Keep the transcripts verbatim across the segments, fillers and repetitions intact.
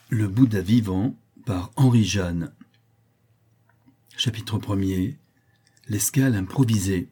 Le Bouddha vivant par Henri Jeanne. Chapitre premier. L'escale improvisée.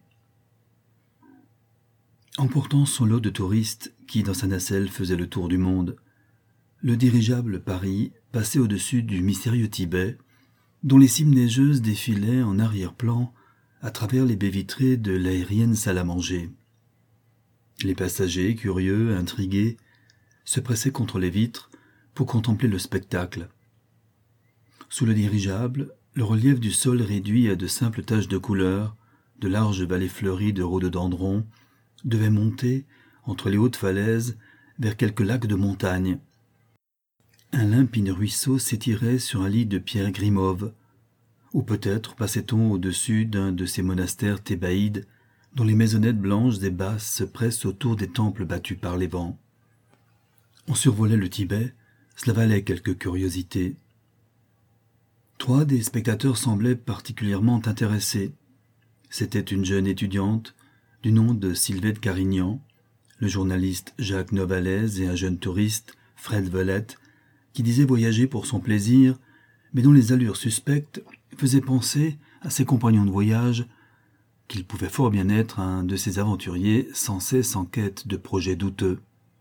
Emportant son lot de touristes qui, dans sa nacelle, faisaient le tour du monde, le dirigeable Paris passait au-dessus du mystérieux Tibet, dont les cimes neigeuses défilaient en arrière-plan à travers les baies vitrées de l'aérienne salle à manger. Les passagers, curieux, intrigués, se pressaient contre les vitres pour contempler le spectacle. Sous le dirigeable, le relief du sol réduit à de simples taches de couleur, de larges vallées fleuries de rhododendrons, devait monter, entre les hautes falaises, vers quelques lacs de montagne. Un limpide ruisseau s'étirait sur un lit de pierre grimauve, ou peut-être passait-on au-dessus d'un de ces monastères thébaïdes dont les maisonnettes blanches et basses se pressent autour des temples battus par les vents. On survolait le Tibet, cela valait quelques curiosités. Trois des spectateurs semblaient particulièrement intéressés. C'était une jeune étudiante, du nom de Sylvette Carignan, le journaliste Jacques Novalaise et un jeune touriste, Fred Velette, qui disait voyager pour son plaisir, mais dont les allures suspectes faisaient penser à ses compagnons de voyage qu'il pouvait fort bien être un de ces aventuriers sans cesse en quête de projets douteux.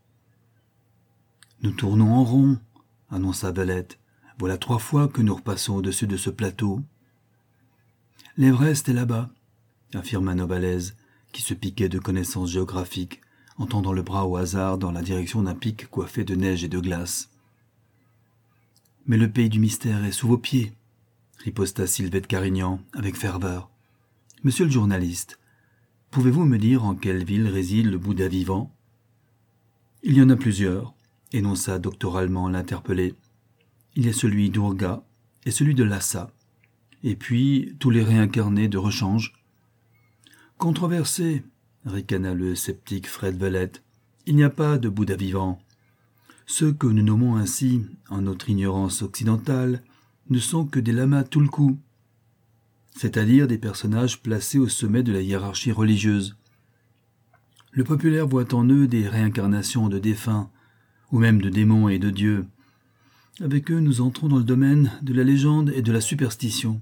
« Nous tournons en rond, » annonça Velette. « Voilà trois fois que nous repassons au-dessus de ce plateau. »« L'Everest est là-bas, » affirma Novalaise, qui se piquait de connaissances géographiques, en tendant le bras au hasard dans la direction d'un pic coiffé de neige et de glace. « Mais le pays du mystère est sous vos pieds, » riposta Sylvette Carignan avec ferveur. « Monsieur le journaliste, pouvez-vous me dire en quelle ville réside le Bouddha vivant ?»« Il y en a plusieurs, » énonça doctoralement l'interpellé. « Il y a celui d'Urga et celui de Lhasa, et puis tous les réincarnés de rechange. »« Controversé, » ricana le sceptique Fred Velette. « Il n'y a pas de Bouddha vivant. Ceux que nous nommons ainsi, en notre ignorance occidentale, ne sont que des lamas tulku, c'est-à-dire des personnages placés au sommet de la hiérarchie religieuse. Le populaire voit en eux des réincarnations de défunts, ou même de démons et de dieux. Avec eux, nous entrons dans le domaine de la légende et de la superstition.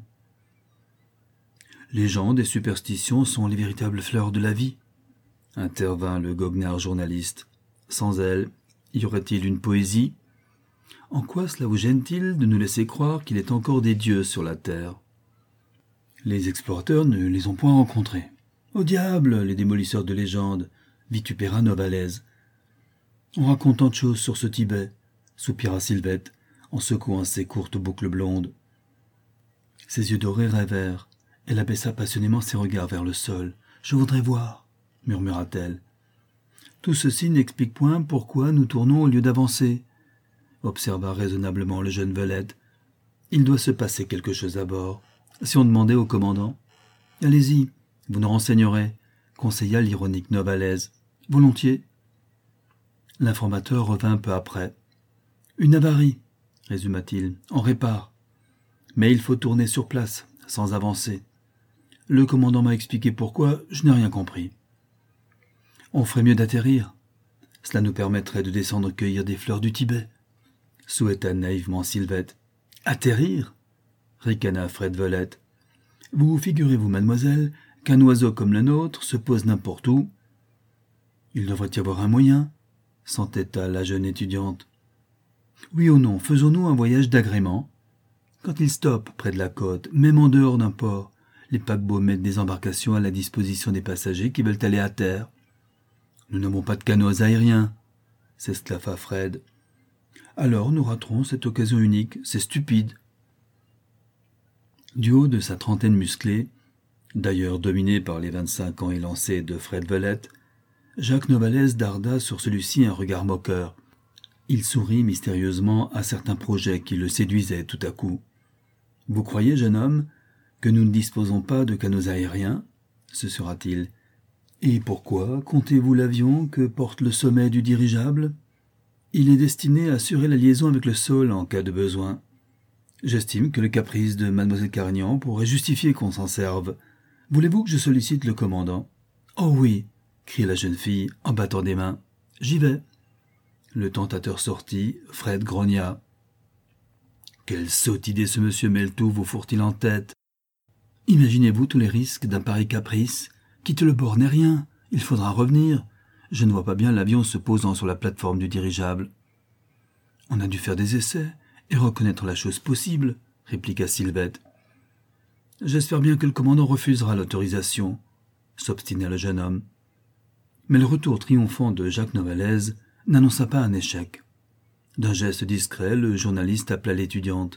Légende et superstition sont les véritables fleurs de la vie, intervint le goguenard journaliste. Sans elles, y aurait-il une poésie? En quoi cela vous gêne-t-il de nous laisser croire qu'il est encore des dieux sur la terre? Les explorateurs ne les ont point rencontrés. Au diable, les démolisseurs de légendes, vitupéra Novalaise. On raconte tant de choses sur ce Tibet, soupira Sylvette, en secouant ses courtes boucles blondes. Ses yeux dorés rêvèrent. Elle abaissa passionnément ses regards vers le sol. « Je voudrais voir, » murmura-t-elle. « Tout ceci n'explique point pourquoi nous tournons au lieu d'avancer, » observa raisonnablement le jeune Velette. « Il doit se passer quelque chose à bord. Si on demandait au commandant. »« Allez-y, vous nous renseignerez, » conseilla l'ironique Novalaise. « Volontiers. » L'informateur revint peu après. « Une avarie, » résuma-t-il. « On répare. Mais il faut tourner sur place, sans avancer. Le commandant m'a expliqué pourquoi, je n'ai rien compris. On ferait mieux d'atterrir. Cela nous permettrait de descendre cueillir des fleurs du Tibet, » souhaita naïvement Sylvette. « Atterrir » ricana Fred Velette. « Vous figurez-vous, mademoiselle, qu'un oiseau comme le nôtre se pose n'importe où? Il devrait y avoir un moyen, » s'entêta la jeune étudiante. « Oui ou non, faisons-nous un voyage d'agrément? Quand ils stoppent près de la côte, même en dehors d'un port, les paquebots mettent des embarcations à la disposition des passagers qui veulent aller à terre. Nous n'avons pas de canots aériens, » s'esclaffa Fred. « Alors nous raterons cette occasion unique, c'est stupide. » Du haut de sa trentaine musclée, d'ailleurs dominée par les vingt-cinq ans élancés de Fred Velette, Jacques Novalaise darda sur celui-ci un regard moqueur. Il sourit mystérieusement à certains projets qui le séduisaient tout à coup. « Vous croyez, jeune homme, que nous ne disposons pas de canots aériens ?» se sera-t-il. « Et pourquoi comptez-vous l'avion que porte le sommet du dirigeable? Il est destiné à assurer la liaison avec le sol en cas de besoin. J'estime que le caprice de mademoiselle Carignan pourrait justifier qu'on s'en serve. Voulez-vous que je sollicite le commandant? »« Oh oui !» cria la jeune fille en battant des mains. « J'y vais. » Le tentateur sortit, Fred grogna. Quelle sotte idée ce monsieur Meltou vous fourre-t-il en tête? Imaginez-vous tous les risques d'un pareil caprice. Quitte le bord n'est rien, il faudra revenir. Je ne vois pas bien l'avion se posant sur la plateforme du dirigeable. On a dû faire des essais et reconnaître la chose possible, répliqua Sylvette. J'espère bien que le commandant refusera l'autorisation, s'obstina le jeune homme. Mais le retour triomphant de Jacques Novalaise n'annonça pas un échec. D'un geste discret, le journaliste appela l'étudiante.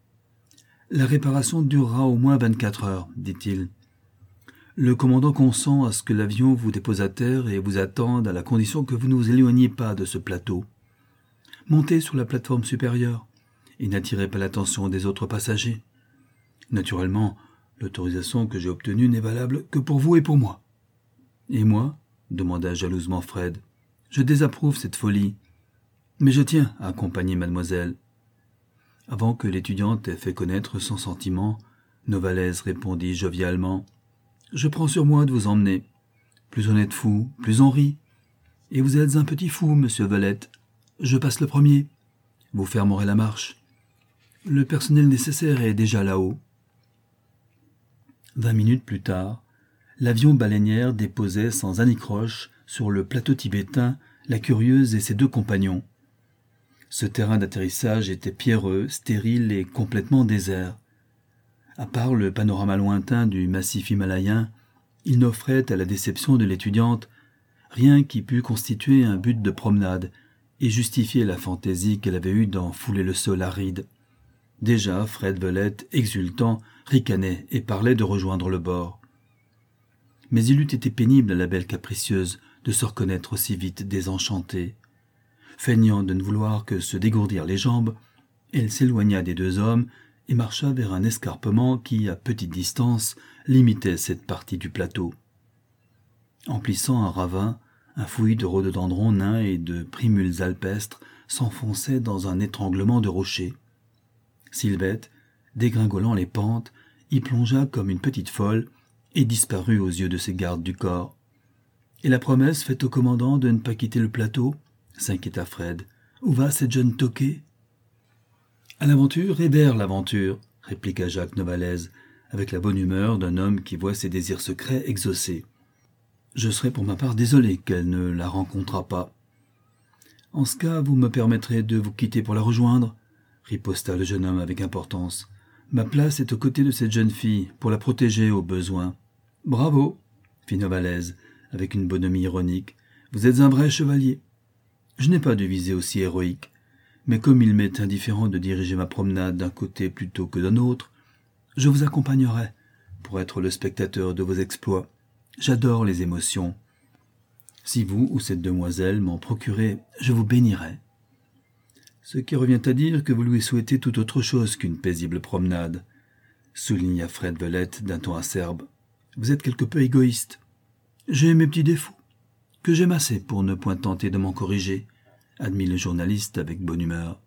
« La réparation durera au moins vingt-quatre heures, dit-il. Le commandant consent à ce que l'avion vous dépose à terre et vous attende à la condition que vous ne vous éloigniez pas de ce plateau. Montez sur la plateforme supérieure et n'attirez pas l'attention des autres passagers. Naturellement, l'autorisation que j'ai obtenue n'est valable que pour vous et pour moi. »« Et moi ?» demanda jalousement Fred. « Je désapprouve cette folie. Mais je tiens à accompagner mademoiselle. » Avant que l'étudiante ait fait connaître son sentiment, Novalaise répondit jovialement. « Je prends sur moi de vous emmener. Plus on est de fous, plus on rit. Et vous êtes un petit fou, monsieur Velette. Je passe le premier. Vous fermerez la marche. Le personnel nécessaire est déjà là-haut. » Vingt minutes plus tard, l'avion baleinière déposait sans anicroche sur le plateau tibétain la Curieuse et ses deux compagnons. Ce terrain d'atterrissage était pierreux, stérile et complètement désert. À part le panorama lointain du massif himalayen, il n'offrait à la déception de l'étudiante rien qui pût constituer un but de promenade et justifier la fantaisie qu'elle avait eue d'en fouler le sol aride. Déjà, Fred Velette, exultant, ricanait et parlait de rejoindre le bord. Mais il eût été pénible à la belle capricieuse de se reconnaître aussi vite désenchantée. Feignant de ne vouloir que se dégourdir les jambes, elle s'éloigna des deux hommes et marcha vers un escarpement qui, à petite distance, limitait cette partie du plateau. Emplissant un ravin, un fouillis de rhododendrons nains et de primules alpestres s'enfonçait dans un étranglement de rochers. Sylvette, dégringolant les pentes, y plongea comme une petite folle et disparut aux yeux de ses gardes du corps. « Et la promesse faite au commandant de ne pas quitter le plateau ?» s'inquiéta Fred. « Où va cette jeune toquée ?»« À l'aventure et vers l'aventure, » répliqua Jacques Novalaise, avec la bonne humeur d'un homme qui voit ses désirs secrets exaucés. « Je serai pour ma part désolé qu'elle ne la rencontrât pas. »« En ce cas, vous me permettrez de vous quitter pour la rejoindre ?» riposta le jeune homme avec importance. « Ma place est aux côtés de cette jeune fille, pour la protéger au besoin. »« Bravo !» fit Novalaise, avec une bonhomie ironique. « Vous êtes un vrai chevalier. » Je n'ai pas de visée aussi héroïque, mais comme il m'est indifférent de diriger ma promenade d'un côté plutôt que d'un autre, je vous accompagnerai pour être le spectateur de vos exploits. J'adore les émotions. Si vous ou cette demoiselle m'en procurez, je vous bénirai. Ce qui revient à dire que vous lui souhaitez tout autre chose qu'une paisible promenade, souligna Fred Velette d'un ton acerbe. Vous êtes quelque peu égoïste. J'ai mes petits défauts, que j'aime assez pour ne point tenter de m'en corriger, admit le journaliste avec bonne humeur.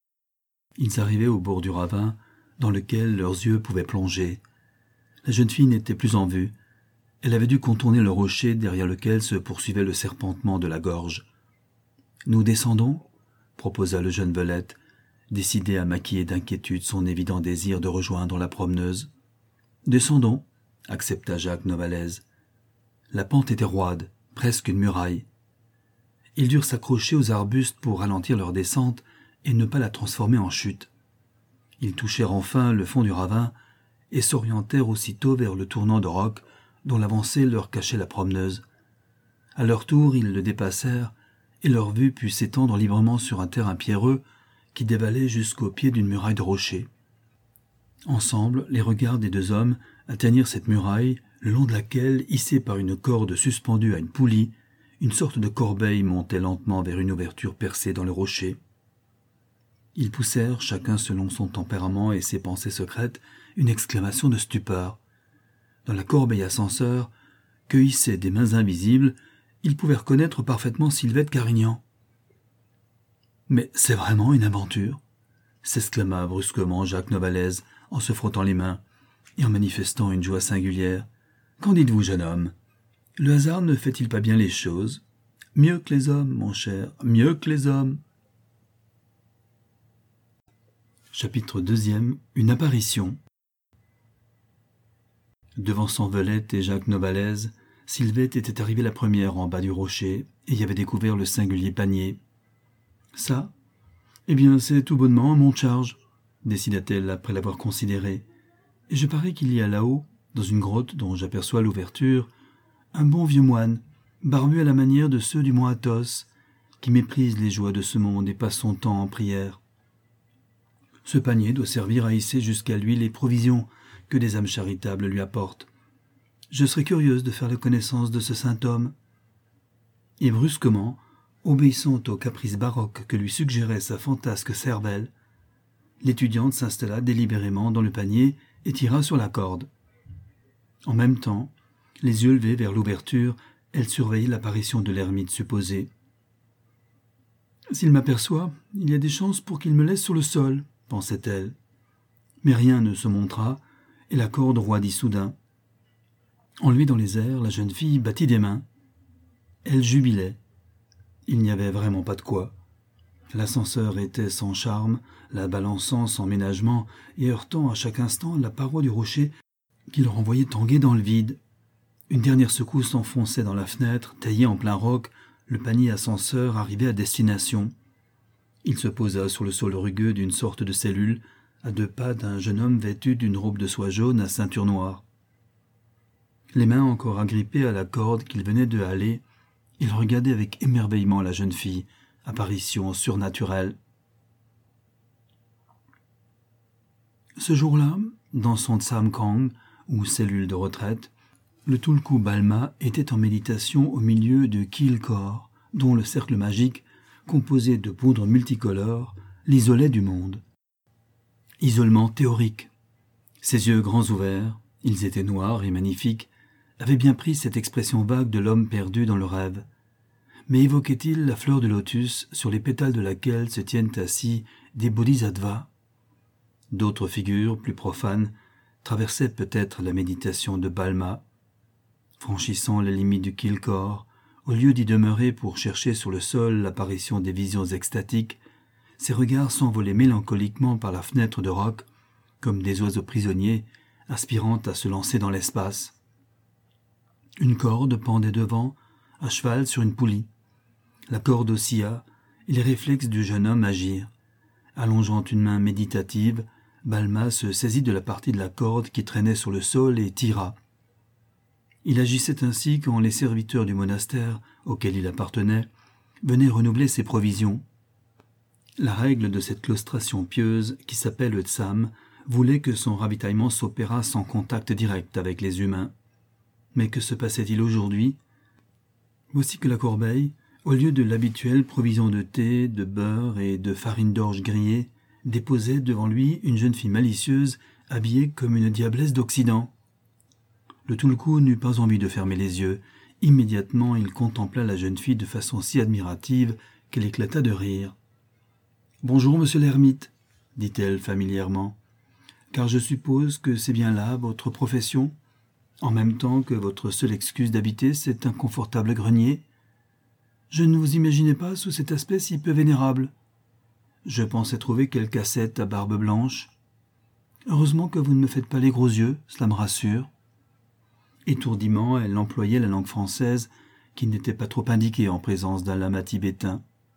Ils arrivaient au bord du ravin, dans lequel leurs yeux pouvaient plonger. La jeune fille n'était plus en vue. Elle avait dû contourner le rocher derrière lequel se poursuivait le serpentement de la gorge. « Nous descendons ?» proposa le jeune Velette, décidé à maquiller d'inquiétude son évident désir de rejoindre la promeneuse. « Descendons » accepta Jacques Novalaise. La pente était roide, presque une muraille. Ils durent s'accrocher aux arbustes pour ralentir leur descente et ne pas la transformer en chute. Ils touchèrent enfin le fond du ravin et s'orientèrent aussitôt vers le tournant de roc dont l'avancée leur cachait la promeneuse. À leur tour, ils le dépassèrent et leur vue put s'étendre librement sur un terrain pierreux qui dévalait jusqu'au pied d'une muraille de rochers. Ensemble, les regards des deux hommes atteignirent cette muraille, le long de laquelle, hissée par une corde suspendue à une poulie, une sorte de corbeille montait lentement vers une ouverture percée dans le rocher. Ils poussèrent, chacun selon son tempérament et ses pensées secrètes, une exclamation de stupeur. Dans la corbeille ascenseur, que hissaient des mains invisibles, ils pouvaient reconnaître parfaitement Sylvette Carignan. « Mais c'est vraiment une aventure !» s'exclama brusquement Jacques Novalaise en se frottant les mains et en manifestant une joie singulière. « Qu'en dites-vous, jeune homme ? Le hasard ne fait-il pas bien les choses ? Mieux que les hommes, mon cher, mieux que les hommes !» Chapitre deuxième. Une apparition. Devant Sanvelette et Jacques Novalaise, Sylvette était arrivée la première en bas du rocher et y avait découvert le singulier panier. « Ça, eh bien, c'est tout bonnement un monte-charge, » décida-t-elle après l'avoir considéré. « Et je parie qu'il y a là-haut, dans une grotte dont j'aperçois l'ouverture, un bon vieux moine, barbu à la manière de ceux du mont Athos, qui méprise les joies de ce monde et passe son temps en prière. Ce panier doit servir à hisser jusqu'à lui les provisions que des âmes charitables lui apportent. Je serais curieuse de faire la connaissance de ce saint homme. » Et brusquement, obéissant aux caprices baroques que lui suggérait sa fantasque cervelle, l'étudiante s'installa délibérément dans le panier et tira sur la corde. En même temps, les yeux levés vers l'ouverture, elle surveillait l'apparition de l'ermite supposé. « S'il m'aperçoit, il y a des chances pour qu'il me laisse sur le sol, » pensait-elle. Mais rien ne se montra, et la corde roidit soudain. Enlevée dans les airs, la jeune fille battit des mains. Elle jubilait. Il n'y avait vraiment pas de quoi. L'ascenseur était sans charme, la balançant sans ménagement et heurtant à chaque instant la paroi du rocher qui le renvoyait tanguer dans le vide. Une dernière secousse enfonçait dans la fenêtre, taillée en plein roc, le panier ascenseur arrivait à destination. Il se posa sur le sol rugueux d'une sorte de cellule, à deux pas d'un jeune homme vêtu d'une robe de soie jaune à ceinture noire. Les mains encore agrippées à la corde qu'il venait de haler, il regardait avec émerveillement la jeune fille, apparition surnaturelle. Ce jour-là, dans son Tsamkang, ou cellule de retraite, le Tulku Balma était en méditation au milieu de Kilkor, dont le cercle magique, composé de poudre multicolore, l'isolait du monde. Isolement théorique. Ses yeux grands ouverts, ils étaient noirs et magnifiques, avaient bien pris cette expression vague de l'homme perdu dans le rêve. Mais évoquait-il la fleur de lotus sur les pétales de laquelle se tiennent assis des bodhisattvas? D'autres figures, plus profanes, traversaient peut-être la méditation de Balma. Franchissant les limites du Kilkor, au lieu d'y demeurer pour chercher sur le sol l'apparition des visions extatiques, ses regards s'envolaient mélancoliquement par la fenêtre de roc, comme des oiseaux prisonniers, aspirant à se lancer dans l'espace. Une corde pendait devant, à cheval sur une poulie. La corde oscilla, et les réflexes du jeune homme agirent. Allongeant une main méditative, Balma se saisit de la partie de la corde qui traînait sur le sol et tira. Il agissait ainsi quand les serviteurs du monastère, auquel il appartenait, venaient renouveler ses provisions. La règle de cette claustration pieuse, qui s'appelle le tsam, voulait que son ravitaillement s'opérât sans contact direct avec les humains. Mais que se passait-il aujourd'hui? Voici que la corbeille, au lieu de l'habituelle provision de thé, de beurre et de farine d'orge grillée, déposait devant lui une jeune fille malicieuse, habillée comme une diablesse d'Occident. Le Tulku n'eut pas envie de fermer les yeux. Immédiatement, il contempla la jeune fille de façon si admirative qu'elle éclata de rire. « Bonjour, monsieur l'ermite, » dit-elle familièrement, « car je suppose que c'est bien là votre profession, en même temps que votre seule excuse d'habiter cet inconfortable grenier. Je ne vous imaginais pas sous cet aspect si peu vénérable. Je pensais trouver quelque ascète à barbe blanche. Heureusement que vous ne me faites pas les gros yeux, cela me rassure. » Étourdiment, elle employait la langue française, qui n'était pas trop indiquée en présence d'un lama tibétain.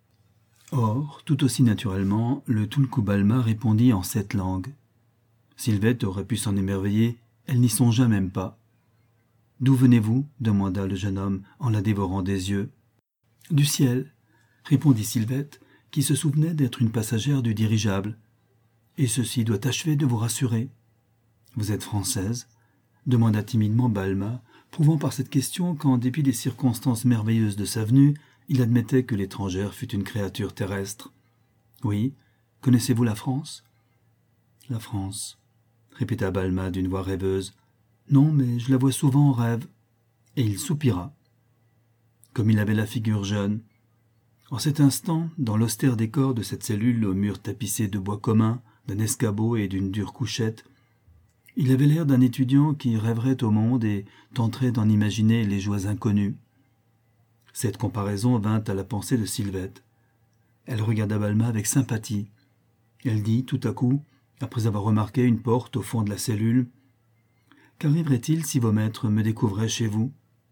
Or, tout aussi naturellement, le Tulku Balma répondit en cette langue. Sylvette aurait pu s'en émerveiller, elle n'y songea même pas. « D'où venez-vous » demanda le jeune homme en la dévorant des yeux. « Du ciel » répondit Sylvette, qui se souvenait d'être une passagère du dirigeable. « Et ceci doit achever de vous rassurer. »« Vous êtes française ?» demanda timidement Balma, prouvant par cette question qu'en dépit des circonstances merveilleuses de sa venue, il admettait que l'étrangère fût une créature terrestre. « Oui. Connaissez-vous la France ?»« La France, » répéta Balma d'une voix rêveuse. « Non, mais je la vois souvent en rêve. » Et il soupira. Comme il avait la figure jeune. En cet instant, dans l'austère décor de cette cellule aux murs tapissés de bois commun, d'un escabeau et d'une dure couchette, il avait l'air d'un étudiant qui rêverait au monde et tenterait d'en imaginer les joies inconnues. Cette comparaison vint à la pensée de Sylvette. Elle regarda Balma avec sympathie. Elle dit tout à coup, après avoir remarqué une porte au fond de la cellule, « Qu'arriverait-il si vos maîtres me découvraient chez vous ?»«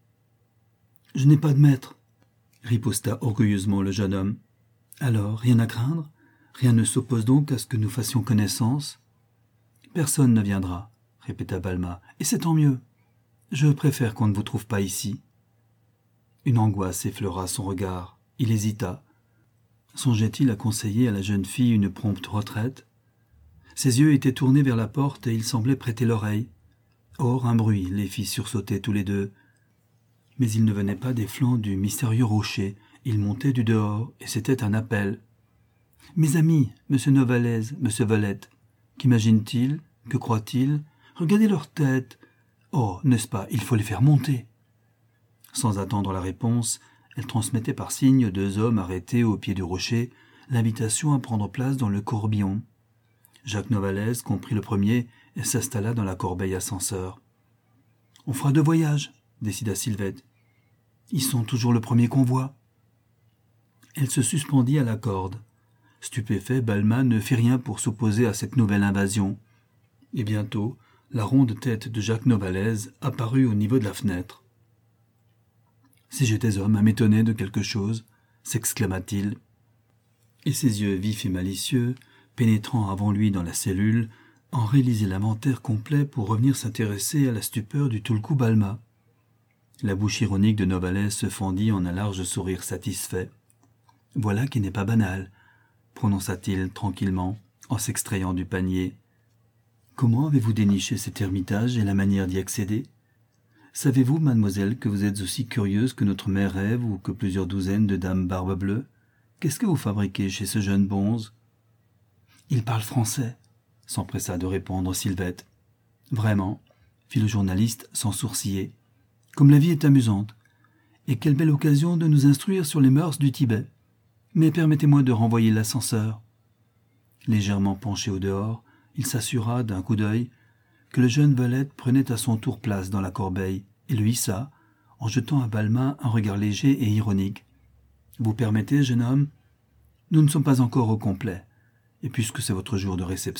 Je n'ai pas de maître, » riposta orgueilleusement le jeune homme. « Alors, rien à craindre? Rien ne s'oppose donc à ce que nous fassions connaissance ?»« Personne ne viendra, » répéta Balma, « et c'est tant mieux. Je préfère qu'on ne vous trouve pas ici. » Une angoisse effleura son regard. Il hésita. Songeait-il à conseiller à la jeune fille une prompte retraite? Ses yeux étaient tournés vers la porte et il semblait prêter l'oreille. Or, un bruit les fit sursauter tous les deux. Mais il ne venait pas des flancs du mystérieux rocher, il montait du dehors, et c'était un appel. « Mes amis, monsieur Novalaise, monsieur Valette, qu'imaginent-ils? Que croient-ils? Regardez leurs têtes. Oh, n'est-ce pas, il faut les faire monter. » Sans attendre la réponse, elle transmettait par signe aux deux hommes arrêtés au pied du rocher l'invitation à prendre place dans le courbillon. Jacques Novalaise comprit le premier et s'installa dans la corbeille ascenseur. « On fera deux voyages, » décida Sylvette. « Ils sont toujours le premier convoi. » Elle se suspendit à la corde. Stupéfait, Balma ne fit rien pour s'opposer à cette nouvelle invasion. Et bientôt, la ronde tête de Jacques Novalaise apparut au niveau de la fenêtre. « Si j'étais homme à m'étonner de quelque chose, » s'exclama-t-il. Et ses yeux vifs et malicieux, pénétrant avant lui dans la cellule, en réalisaient l'inventaire complet pour revenir s'intéresser à la stupeur du Tulku Balma. La bouche ironique de Novalaise se fendit en un large sourire satisfait. « Voilà qui n'est pas banal, » prononça-t-il tranquillement, en s'extrayant du panier. « Comment avez-vous déniché cet ermitage et la manière d'y accéder? Savez-vous, mademoiselle, que vous êtes aussi curieuse que notre mère Ève ou que plusieurs douzaines de dames barbe bleue? Qu'est-ce que vous fabriquez chez ce jeune bonze? »« Il parle français, » s'empressa de répondre Sylvette. « Vraiment, » fit le journaliste sans sourciller. « Comme la vie est amusante. Et quelle belle occasion de nous instruire sur les mœurs du Tibet. Mais permettez-moi de renvoyer l'ascenseur. » Légèrement penché au dehors, il s'assura d'un coup d'œil que le jeune Valette prenait à son tour place dans la corbeille et le hissa, en jetant à Balma un regard léger et ironique. « Vous permettez, jeune homme? Nous ne sommes pas encore au complet, et puisque c'est votre jour de réception. »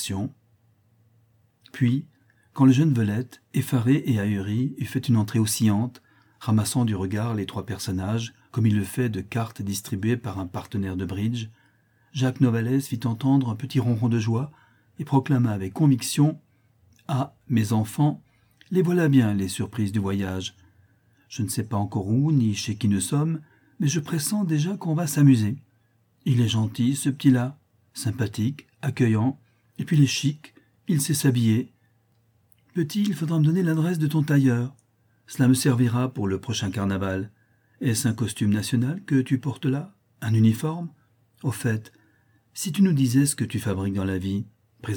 Puis, quand le jeune Valette, effaré et ahuri, eut fait une entrée oscillante, ramassant du regard les trois personnages, comme il le fait de cartes distribuées par un partenaire de bridge, Jacques Novalaise fit entendre un petit ronron de joie et proclama avec conviction « Ah, mes enfants, les voilà bien, les surprises du voyage. Je ne sais pas encore où ni chez qui nous sommes, mais je pressens déjà qu'on va s'amuser. Il est gentil, ce petit-là, sympathique, accueillant, et puis il est chic, il sait s'habiller. Petit, il faudra me donner l'adresse de ton tailleur. Cela me servira pour le prochain carnaval. Est-ce un costume national que tu portes là? Un uniforme? Au fait, si tu nous disais ce que tu fabriques dans la vie, présente-toi. »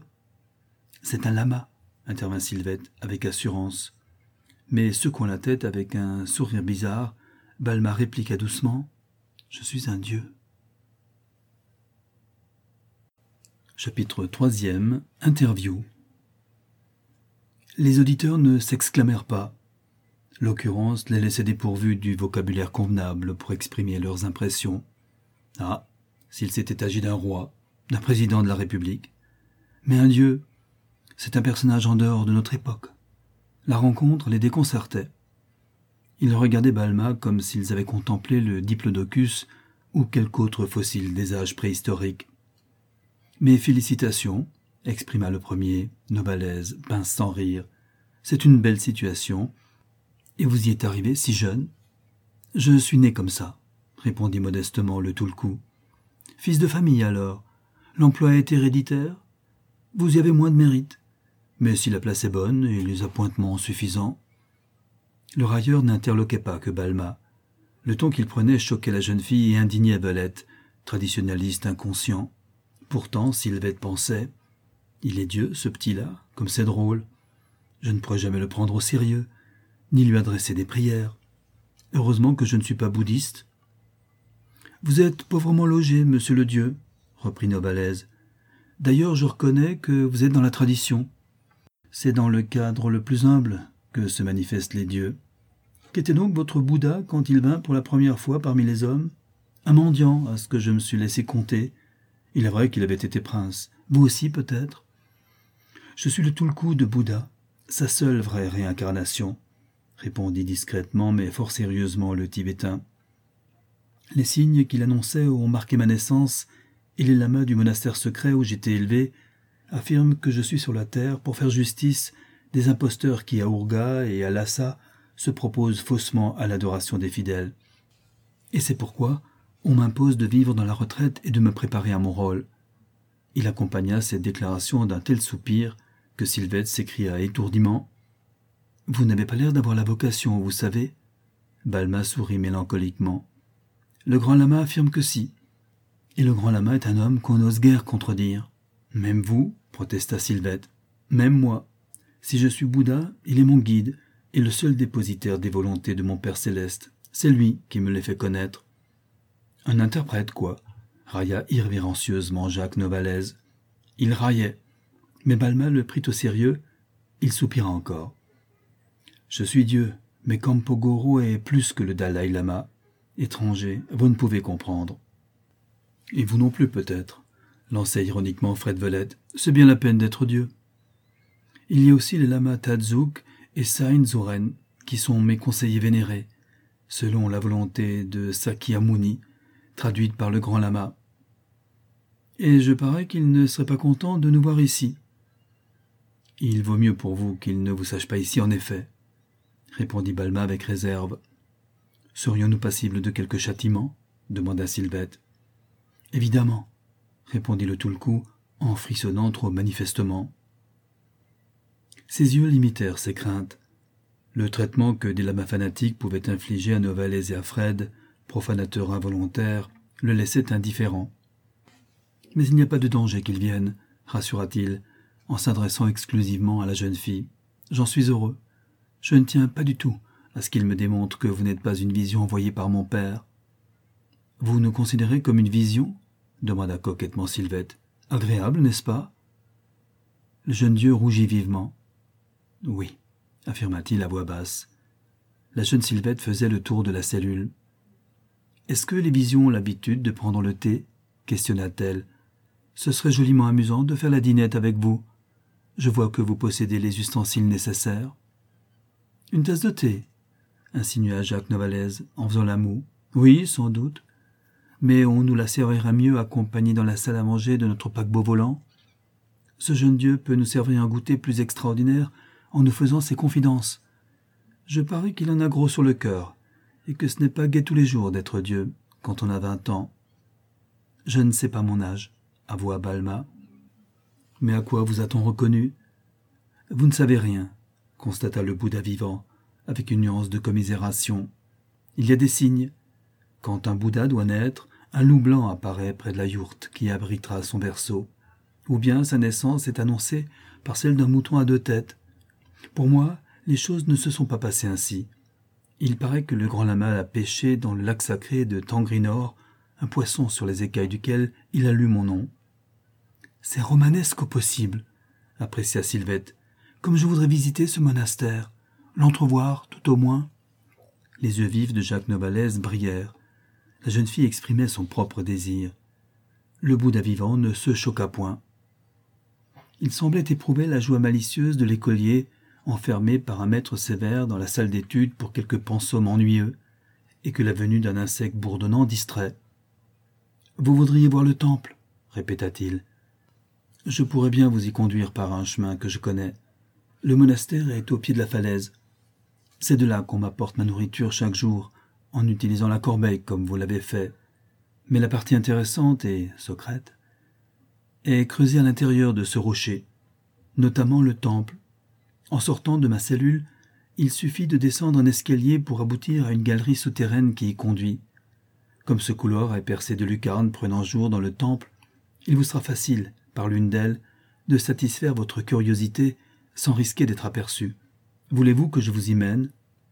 « C'est un lama, » intervint Sylvette avec assurance. Mais secouant la tête avec un sourire bizarre, Balma répliqua doucement « Je suis un dieu. » Chapitre troisième. Interview. Les auditeurs ne s'exclamèrent pas. L'occurrence les laissait dépourvus du vocabulaire convenable pour exprimer leurs impressions. Ah, s'il s'était agi d'un roi, d'un président de la République. Mais un dieu, c'est un personnage en dehors de notre époque. La rencontre les déconcertait. Ils regardaient Balma comme s'ils avaient contemplé le diplodocus ou quelque autre fossile des âges préhistoriques. « Mes félicitations, » exprima le premier, Novalaise, pince sans rire. « C'est une belle situation. Et vous y êtes arrivé si jeune ?»« Je suis né comme ça, » répondit modestement le Tulku. « Fils de famille alors. L'emploi est héréditaire. Vous y avez moins de mérite. Mais si la place est bonne et les appointements suffisants... » Le railleur n'interloquait pas que Balma. Le ton qu'il prenait choquait la jeune fille et indignait Valette, traditionnaliste inconscient. Pourtant, Sylvette pensait « Il est Dieu, ce petit-là, comme c'est drôle. Je ne pourrais jamais le prendre au sérieux, ni lui adresser des prières. Heureusement que je ne suis pas bouddhiste. »« Vous êtes pauvrement logé, monsieur le Dieu, » reprit Novalaise. « D'ailleurs, je reconnais que vous êtes dans la tradition. C'est dans le cadre le plus humble que se manifestent les dieux. Qu'était donc votre Bouddha quand il vint pour la première fois parmi les hommes? Un mendiant, à ce que je me suis laissé compter, Il est vrai qu'il avait été prince. Vous aussi, peut-être? Je suis le Tulku de Bouddha, sa seule vraie réincarnation, répondit discrètement mais fort sérieusement le Tibétain. Les signes qu'il annonçait ont marqué ma naissance, et les lamas du monastère secret où j'étais élevé affirment que je suis sur la terre pour faire justice des imposteurs qui, à Urga et à Lhasa, se proposent faussement à l'adoration des fidèles. Et c'est pourquoi on m'impose de vivre dans la retraite et de me préparer à mon rôle. Il accompagna cette déclaration d'un tel soupir que Sylvette s'écria étourdiment. « Vous n'avez pas l'air d'avoir la vocation, vous savez ?» Balma sourit mélancoliquement. « Le grand lama affirme que si. Et le grand lama est un homme qu'on n'ose guère contredire. »« Même vous ?» protesta Sylvette. « Même moi. Si je suis Bouddha, il est mon guide et le seul dépositaire des volontés de mon Père céleste. C'est lui qui me les fait connaître. »« Un interprète, quoi ?» railla irrévérencieusement Jacques Novalaise. Il raillait, mais Balma le prit au sérieux. Il soupira encore. « Je suis Dieu, mais Kampogoro est plus que le Dalai Lama. Étranger, vous ne pouvez comprendre. »« Et vous non plus, peut-être, » lançait ironiquement Fred Velette. « C'est bien la peine d'être Dieu. » Il y a aussi les lamas Tadzuk et Sain Zoren, qui sont mes conseillers vénérés, selon la volonté de Sakyamuni, traduite par le grand lama. Et je parais qu'il ne serait pas content de nous voir ici. « Il vaut mieux pour vous qu'il ne vous sache pas ici, en effet, » répondit Balma avec réserve. « Serions-nous passibles de quelque châtiment ?» demanda Sylvette. « Évidemment, » répondit le Tulku, en frissonnant trop manifestement. Ses yeux limitèrent ses craintes. Le traitement que des lamas fanatiques pouvaient infliger à Novalaise et à Fred, profanateurs involontaires, le laissait indifférent. « Mais il n'y a pas de danger qu'ils viennent, » rassura-t-il, en s'adressant exclusivement à la jeune fille. « J'en suis heureux. Je ne tiens pas du tout à ce qu'ils me démontrent que vous n'êtes pas une vision envoyée par mon père. »« Vous nous considérez comme une vision ?» demanda coquettement Sylvette. « Agréable, n'est-ce pas ?» Le jeune dieu rougit vivement. « Oui, » affirma-t-il à voix basse. La jeune Sylvette faisait le tour de la cellule. « Est-ce que les visions ont l'habitude de prendre le thé ?» questionna-t-elle. « Ce serait joliment amusant de faire la dînette avec vous. Je vois que vous possédez les ustensiles nécessaires. »« Une tasse de thé ?» insinua Jacques Novalaise en faisant la moue. « Oui, sans doute. Mais on nous la servira mieux accompagnée dans la salle à manger de notre paquebot volant. Ce jeune dieu peut nous servir un goûter plus extraordinaire en nous faisant ses confidences. Je parie qu'il en a gros sur le cœur, et que ce n'est pas gai tous les jours d'être Dieu, quand on a vingt ans. »« Je ne sais pas mon âge, » avoua Balma. « Mais à quoi vous a-t-on reconnu ?»« Vous ne savez rien, » constata le Bouddha vivant, avec une nuance de commisération. « Il y a des signes. Quand un Bouddha doit naître, un loup blanc apparaît près de la yourte qui abritera son berceau. Ou bien sa naissance est annoncée par celle d'un mouton à deux têtes. Pour moi, les choses ne se sont pas passées ainsi. Il paraît que le grand lama a pêché dans le lac sacré de Tangrinor un poisson sur les écailles duquel il a lu mon nom. »« C'est romanesque au possible, » apprécia Sylvette. « Comme je voudrais visiter ce monastère, l'entrevoir tout au moins. » Les yeux vifs de Jacques Novalaise brillèrent. La jeune fille exprimait son propre désir. Le Bouddha vivant ne se choqua point. Il semblait éprouver la joie malicieuse de l'écolier enfermé par un maître sévère dans la salle d'études pour quelque pensum ennuyeux, et que la venue d'un insecte bourdonnant distrait. « Vous voudriez voir le temple ?» répéta-t-il. « Je pourrais bien vous y conduire par un chemin que je connais. Le monastère est au pied de la falaise. C'est de là qu'on m'apporte ma nourriture chaque jour, en utilisant la corbeille comme vous l'avez fait. Mais la partie intéressante et secrète est creusée à l'intérieur de ce rocher, notamment le temple. En sortant de ma cellule, il suffit de descendre un escalier pour aboutir à une galerie souterraine qui y conduit. Comme ce couloir est percé de lucarnes prenant jour dans le temple, il vous sera facile, par l'une d'elles, de satisfaire votre curiosité sans risquer d'être aperçu. Voulez-vous que je vous y mène ?»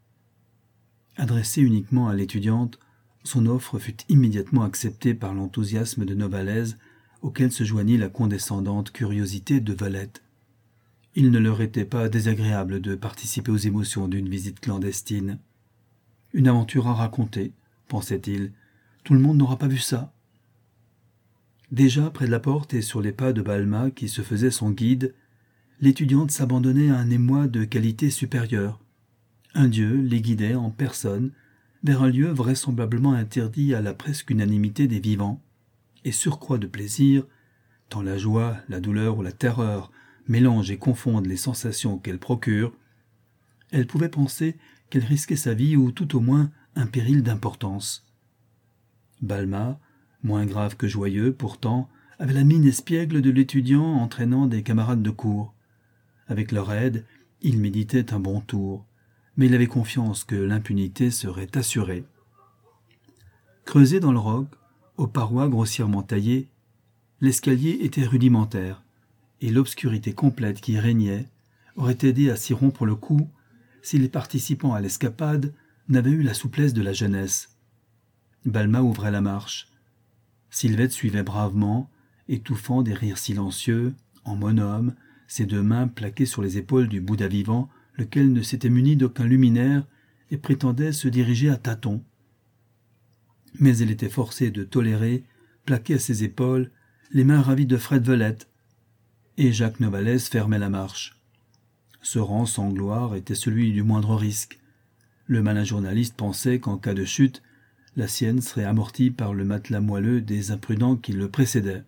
Adressée uniquement à l'étudiante, son offre fut immédiatement acceptée par l'enthousiasme de Novalaise, auquel se joignit la condescendante curiosité de Valette. Il ne leur était pas désagréable de participer aux émotions d'une visite clandestine. « Une aventure à raconter, » pensait-il. « Tout le monde n'aura pas vu ça. » Déjà près de la porte et sur les pas de Balma qui se faisait son guide, l'étudiante s'abandonnait à un émoi de qualité supérieure. Un dieu les guidait en personne vers un lieu vraisemblablement interdit à la presque unanimité des vivants, et surcroît de plaisir, tant la joie, la douleur ou la terreur mélangent et confondent les sensations qu'elle procure, elle pouvait penser qu'elle risquait sa vie ou tout au moins un péril d'importance. Balma, moins grave que joyeux pourtant, avait la mine espiègle de l'étudiant entraînant des camarades de cour. Avec leur aide, il méditait un bon tour, mais il avait confiance que l'impunité serait assurée. Creusé dans le roc, aux parois grossièrement taillées, l'escalier était rudimentaire, et l'obscurité complète qui régnait aurait aidé à s'y rompre le cou si les participants à l'escapade n'avaient eu la souplesse de la jeunesse. Balma ouvrait la marche. Sylvette suivait bravement, étouffant des rires silencieux, en monhomme, ses deux mains plaquées sur les épaules du Bouddha vivant, lequel ne s'était muni d'aucun luminaire et prétendait se diriger à tâtons. Mais elle était forcée de tolérer, plaquée à ses épaules, les mains ravies de Fred Velette, et Jacques Novalaise fermait la marche. Ce rang sans gloire était celui du moindre risque. Le malin journaliste pensait qu'en cas de chute, la sienne serait amortie par le matelas moelleux des imprudents qui le précédaient.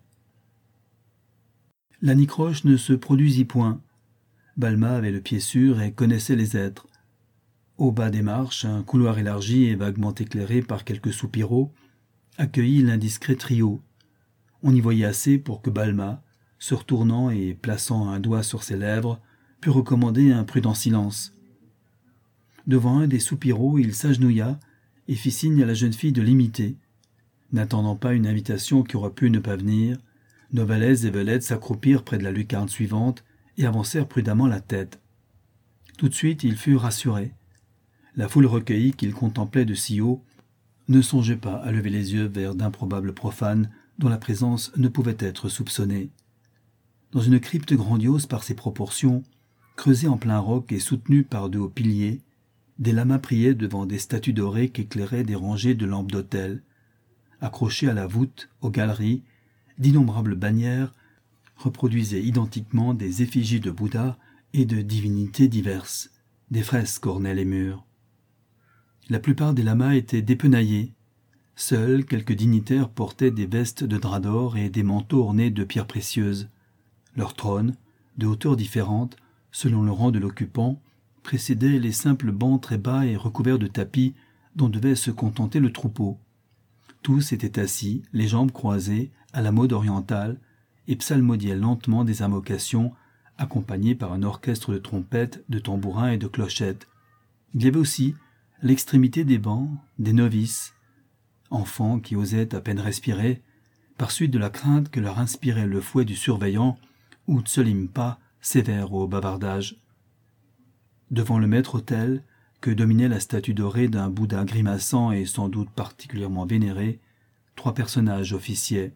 L'anicroche ne se produisit point. Balma avait le pied sûr et connaissait les êtres. Au bas des marches, un couloir élargi et vaguement éclairé par quelques soupiraux accueillit l'indiscret trio. On y voyait assez pour que Balma, se retournant et plaçant un doigt sur ses lèvres, put recommander un prudent silence. Devant un des soupiraux, il s'agenouilla et fit signe à la jeune fille de l'imiter. N'attendant pas une invitation qui aurait pu ne pas venir, Novalaise et Velette s'accroupirent près de la lucarne suivante et avancèrent prudemment la tête. Tout de suite, ils furent rassurés. La foule recueillie qu'ils contemplaient de si haut ne songeait pas à lever les yeux vers d'improbables profanes dont la présence ne pouvait être soupçonnée. Dans une crypte grandiose par ses proportions, creusée en plein roc et soutenue par de hauts piliers, des lamas priaient devant des statues dorées qu'éclairaient des rangées de lampes d'autel. Accrochées à la voûte, aux galeries, d'innombrables bannières reproduisaient identiquement des effigies de Bouddha et de divinités diverses. Des fresques ornaient les murs. La plupart des lamas étaient dépenaillés. Seuls quelques dignitaires portaient des vestes de drap d'or et des manteaux ornés de pierres précieuses. Leurs trônes, de hauteurs différentes, selon le rang de l'occupant, précédaient les simples bancs très bas et recouverts de tapis dont devait se contenter le troupeau. Tous étaient assis, les jambes croisées, à la mode orientale, et psalmodiaient lentement des invocations, accompagnés par un orchestre de trompettes, de tambourins et de clochettes. Il y avait aussi, à l'extrémité des bancs, des novices, enfants qui osaient à peine respirer, par suite de la crainte que leur inspirait le fouet du surveillant ou Tsolimpa, sévère au bavardage. Devant le maître-autel, que dominait la statue dorée d'un Bouddha grimaçant et sans doute particulièrement vénéré, trois personnages officiaient.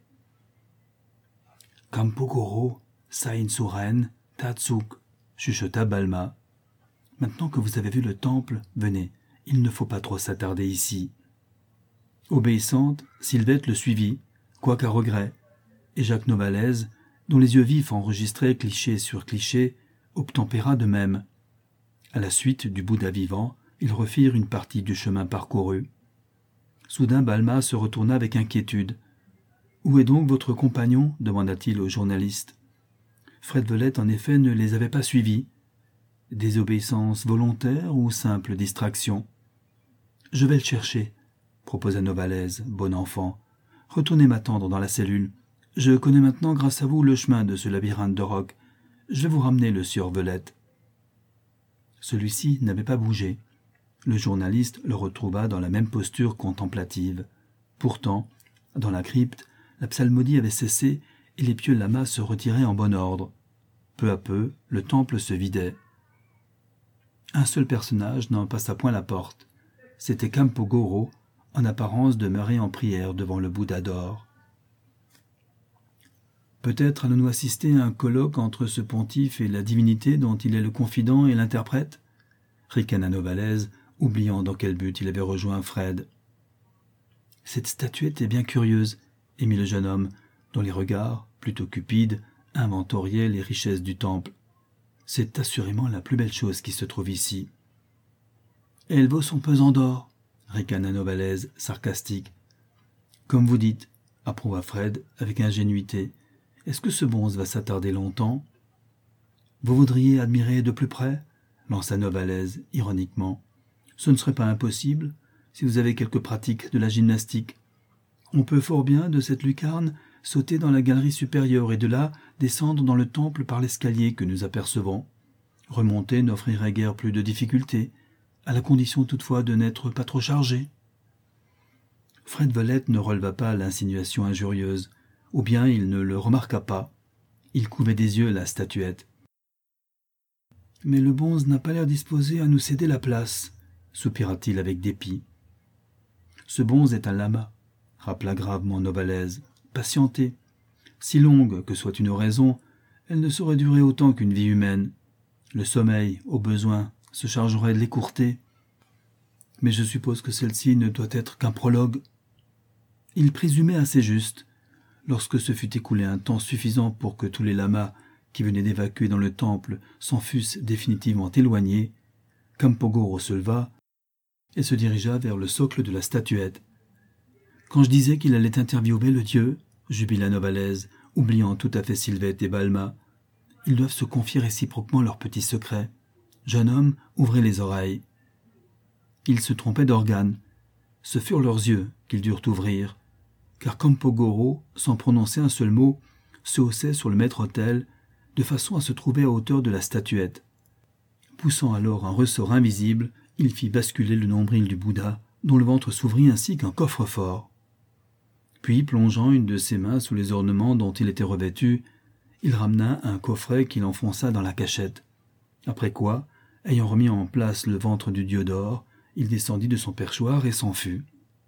Kampogoro, Sain-Suren, Tatsuk, chuchota Balma. Maintenant que vous avez vu le temple, venez, il ne faut pas trop s'attarder ici. Obéissante, Sylvette le suivit, quoiqu'à regret, et Jacques Novalaise, dont les yeux vifs enregistraient cliché sur cliché, obtempéra de même. À la suite du Bouddha vivant, ils refirent une partie du chemin parcouru. Soudain Balma se retourna avec inquiétude. « Où est donc votre compagnon » demanda-t-il au journaliste. Fred Velette, en effet, ne les avait pas suivis. Désobéissance volontaire ou simple distraction ? « Je vais le chercher, » proposa Novalaise, bon enfant. « Retournez m'attendre dans la cellule. Je connais maintenant, grâce à vous, le chemin de ce labyrinthe de roc. Je vais vous ramener le sieur Velette. » Celui-ci n'avait pas bougé. Le journaliste le retrouva dans la même posture contemplative. Pourtant, dans la crypte, la psalmodie avait cessé et les pieux lamas se retiraient en bon ordre. Peu à peu, le temple se vidait. Un seul personnage n'en passa point la porte. C'était Kampogoro, en apparence demeuré en prière devant le Bouddha d'or. Peut-être allons-nous assister à un colloque entre ce pontife et la divinité dont il est le confident et l'interprète ? Ricana Novalaise, oubliant dans quel but il avait rejoint Fred. Cette statuette est bien curieuse, émit le jeune homme, dont les regards, plutôt cupides, inventoriaient les richesses du temple. C'est assurément la plus belle chose qui se trouve ici. « Elle vaut son pesant d'or, » ricana Novalaise, sarcastique. « Comme vous dites, » approuva Fred avec ingénuité. « Est-ce que ce bonze va s'attarder longtemps ?»« Vous voudriez admirer de plus près ?» lança Novalaise, ironiquement. « Ce ne serait pas impossible, si vous avez quelque pratique de la gymnastique. On peut fort bien, de cette lucarne, sauter dans la galerie supérieure et de là descendre dans le temple par l'escalier que nous apercevons. Remonter n'offrirait guère plus de difficultés, à la condition toutefois de n'être pas trop chargé. » Fred Volette ne releva pas l'insinuation injurieuse, ou bien il ne le remarqua pas. Il couvait des yeux la statuette. « Mais le bonze n'a pas l'air disposé à nous céder la place, » soupira-t-il avec dépit. « Ce bonze est un lama, » rappela gravement Novalaise. « Patientez. Si longue que soit une oraison, elle ne saurait durer autant qu'une vie humaine. Le sommeil, au besoin, se chargerait de l'écourter. Mais je suppose que celle-ci ne doit être qu'un prologue. » Il présumait assez juste. Lorsque se fut écoulé un temps suffisant pour que tous les lamas qui venaient d'évacuer dans le temple s'en fussent définitivement éloignés, Kampogoro se leva et se dirigea vers le socle de la statuette. « Quand je disais qu'il allait interviewer le dieu, » jubila Novalaise, oubliant tout à fait Sylvette et Balma, « ils doivent se confier réciproquement leurs petits secrets. Jeune homme, ouvrez les oreilles. » Ils se trompaient d'organes. Ce furent leurs yeux qu'ils durent ouvrir, car Kampogoro, sans prononcer un seul mot, se haussait sur le maître-autel, de façon à se trouver à hauteur de la statuette. Poussant alors un ressort invisible, il fit basculer le nombril du Bouddha, dont le ventre s'ouvrit ainsi qu'un coffre-fort. Puis, plongeant une de ses mains sous les ornements dont il était revêtu, il ramena un coffret qu'il enfonça dans la cachette. Après quoi, ayant remis en place le ventre du dieu d'or, il descendit de son perchoir et s'en fut.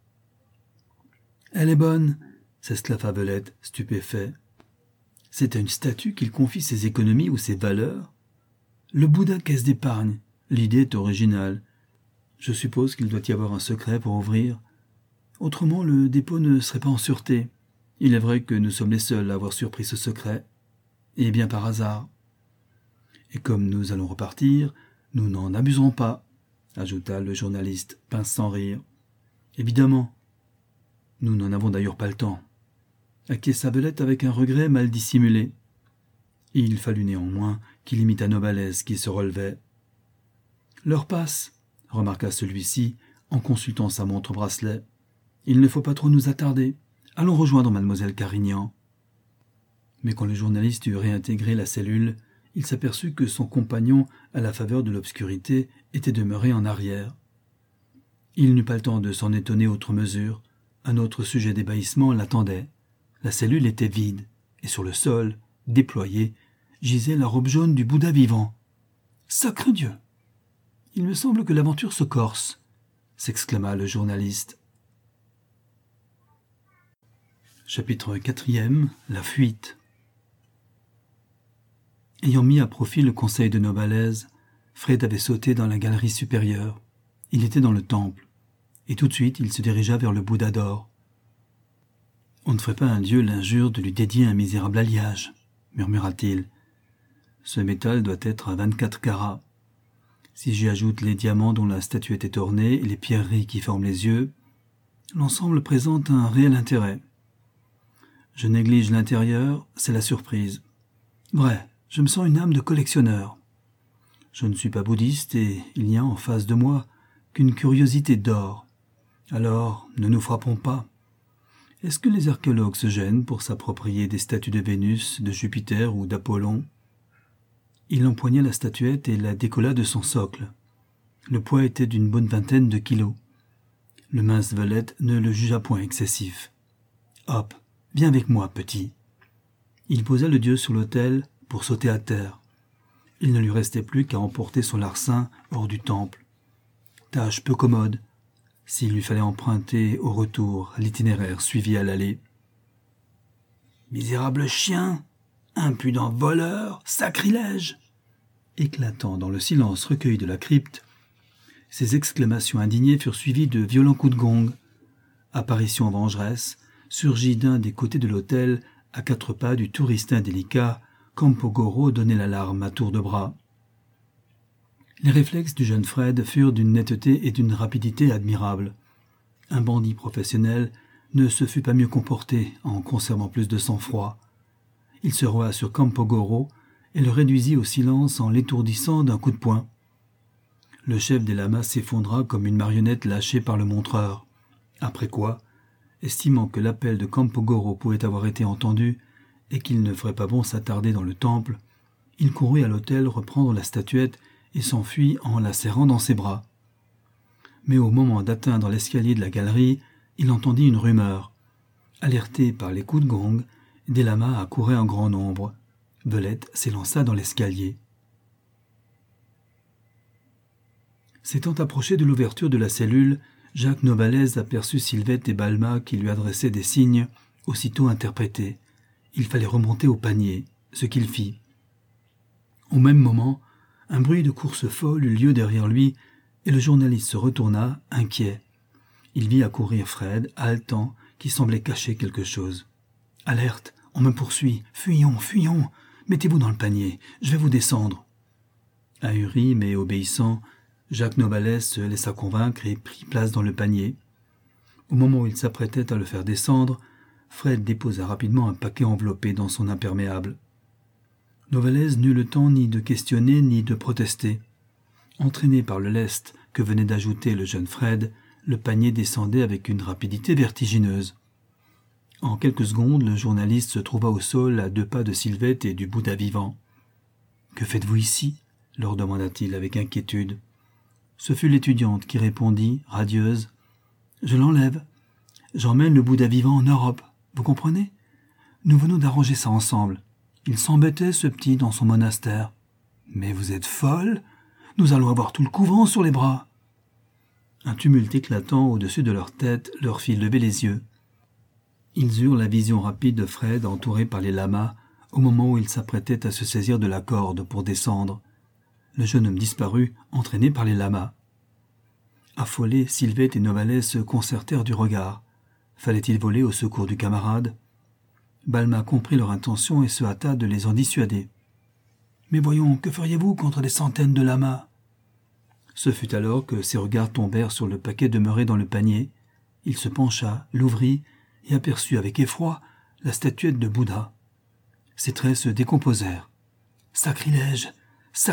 « Elle est bonne !» s'esclaffa Volette, stupéfait. C'est à une statue qu'il confie ses économies ou ses valeurs. Le Bouddha caisse d'épargne. L'idée est originale. Je suppose qu'il doit y avoir un secret pour ouvrir. Autrement, le dépôt ne serait pas en sûreté. Il est vrai que nous sommes les seuls à avoir surpris ce secret. Et bien par hasard. Et comme nous allons repartir, nous n'en abuserons pas, ajouta le journaliste, pince sans rire. Évidemment. Nous n'en avons d'ailleurs pas le temps. Acquiesça Belette avec un regret mal dissimulé. Il fallut néanmoins qu'il imita Novalaise qui se relevait. « L'heure passe, » remarqua celui-ci en consultant sa montre-bracelet. « Il ne faut pas trop nous attarder. Allons rejoindre mademoiselle Carignan. » Mais quand le journaliste eut réintégré la cellule, il s'aperçut que son compagnon, à la faveur de l'obscurité, était demeuré en arrière. Il n'eut pas le temps de s'en étonner outre mesure. Un autre sujet d'ébahissement l'attendait. La cellule était vide, et sur le sol, déployé, gisait la robe jaune du Bouddha vivant. « Sacre Dieu ! Il me semble que l'aventure se corse !» s'exclama le journaliste. Chapitre quatrième. La fuite. Ayant mis à profit le conseil de Novalaise, Fred avait sauté dans la galerie supérieure. Il était dans le temple, et tout de suite il se dirigea vers le Bouddha d'or. « On ne ferait pas à un dieu l'injure de lui dédier un misérable alliage, » murmura-t-il. « Ce métal doit être à vingt-quatre carats. Si j'y ajoute les diamants dont la statuette est ornée et les pierreries qui forment les yeux, l'ensemble présente un réel intérêt. Je néglige l'intérieur, c'est la surprise. Vrai, je me sens une âme de collectionneur. Je ne suis pas bouddhiste et il n'y a en face de moi qu'une curiosité d'or. Alors, ne nous frappons pas. Est-ce que les archéologues se gênent pour s'approprier des statues de Vénus, de Jupiter ou d'Apollon ? » Il empoigna la statuette et la décolla de son socle. Le poids était d'une bonne vingtaine de kilos. Le mince Volette ne le jugea point excessif. « Hop, viens avec moi, petit. » Il posa le dieu sur l'autel pour sauter à terre. Il ne lui restait plus qu'à emporter son larcin hors du temple. Tâche peu commode, s'il lui fallait emprunter au retour l'itinéraire suivi à l'aller. « Misérable chien, impudent voleur, sacrilège !» Éclatant dans le silence recueilli de la crypte, ces exclamations indignées furent suivies de violents coups de gong. Apparition vengeresse surgit d'un des côtés de l'autel À quatre pas du touriste indélicat, Campogoro donnait l'alarme à tour de bras. Les réflexes du jeune Fred furent d'une netteté et d'une rapidité admirables. Un bandit professionnel ne se fût pas mieux comporté en conservant plus de sang-froid. Il se rua sur Campogoro et le réduisit au silence en l'étourdissant d'un coup de poing. Le chef des lamas s'effondra comme une marionnette lâchée par le montreur. Après quoi, estimant que l'appel de Campogoro pouvait avoir été entendu et qu'il ne ferait pas bon s'attarder dans le temple, il courut à l'autel reprendre la statuette et s'enfuit en la serrant dans ses bras. Mais au moment d'atteindre l'escalier de la galerie, il entendit une rumeur. Alerté par les coups de gong, des lamas accouraient en grand nombre. Belette s'élança dans l'escalier. S'étant approché de l'ouverture de la cellule, Jacques Novalaise aperçut Sylvette et Balma qui lui adressaient des signes, aussitôt interprétés. Il fallait remonter au panier, ce qu'il fit. Au même moment, un bruit de course folle eut lieu derrière lui, et le journaliste se retourna, inquiet. Il vit accourir Fred, haletant, qui semblait cacher quelque chose. « Alerte, on me poursuit, fuyons, fuyons, mettez-vous dans le panier, je vais vous descendre. » Ahuri, mais obéissant, Jacques Novalaise se laissa convaincre et prit place dans le panier. Au moment où il s'apprêtait à le faire descendre, Fred déposa rapidement un paquet enveloppé dans son imperméable. Novalaise n'eut le temps ni de questionner ni de protester. Entraîné par le lest que venait d'ajouter le jeune Fred, le panier descendait avec une rapidité vertigineuse. En quelques secondes, le journaliste se trouva au sol à deux pas de Sylvette et du Bouddha vivant. « Que faites-vous ici ?» leur demanda-t-il avec inquiétude. Ce fut l'étudiante qui répondit, radieuse. « Je l'enlève. J'emmène le Bouddha vivant en Europe. Vous comprenez? Nous venons d'arranger ça ensemble. Il s'embêtait, ce petit, dans son monastère. Mais vous êtes folle? Nous allons avoir tout le couvent sur les bras. » Un tumulte éclatant au-dessus de leur tête leur fit lever les yeux. Ils eurent la vision rapide de Fred entouré par les lamas au moment où il s'apprêtait à se saisir de la corde pour descendre. Le jeune homme disparut, entraîné par les lamas. Affolés, Sylvette et Novalaise se concertèrent du regard. Fallait-il voler au secours du camarade? Balma comprit leur intention et se hâta de les en dissuader. « Mais voyons, que feriez-vous contre des centaines de lamas ?» Ce fut alors que ses regards tombèrent sur le paquet demeuré dans le panier. Il se pencha, l'ouvrit et aperçut avec effroi la statuette de Bouddha. Ses traits se décomposèrent. « Sacrilège! Sacrilège !»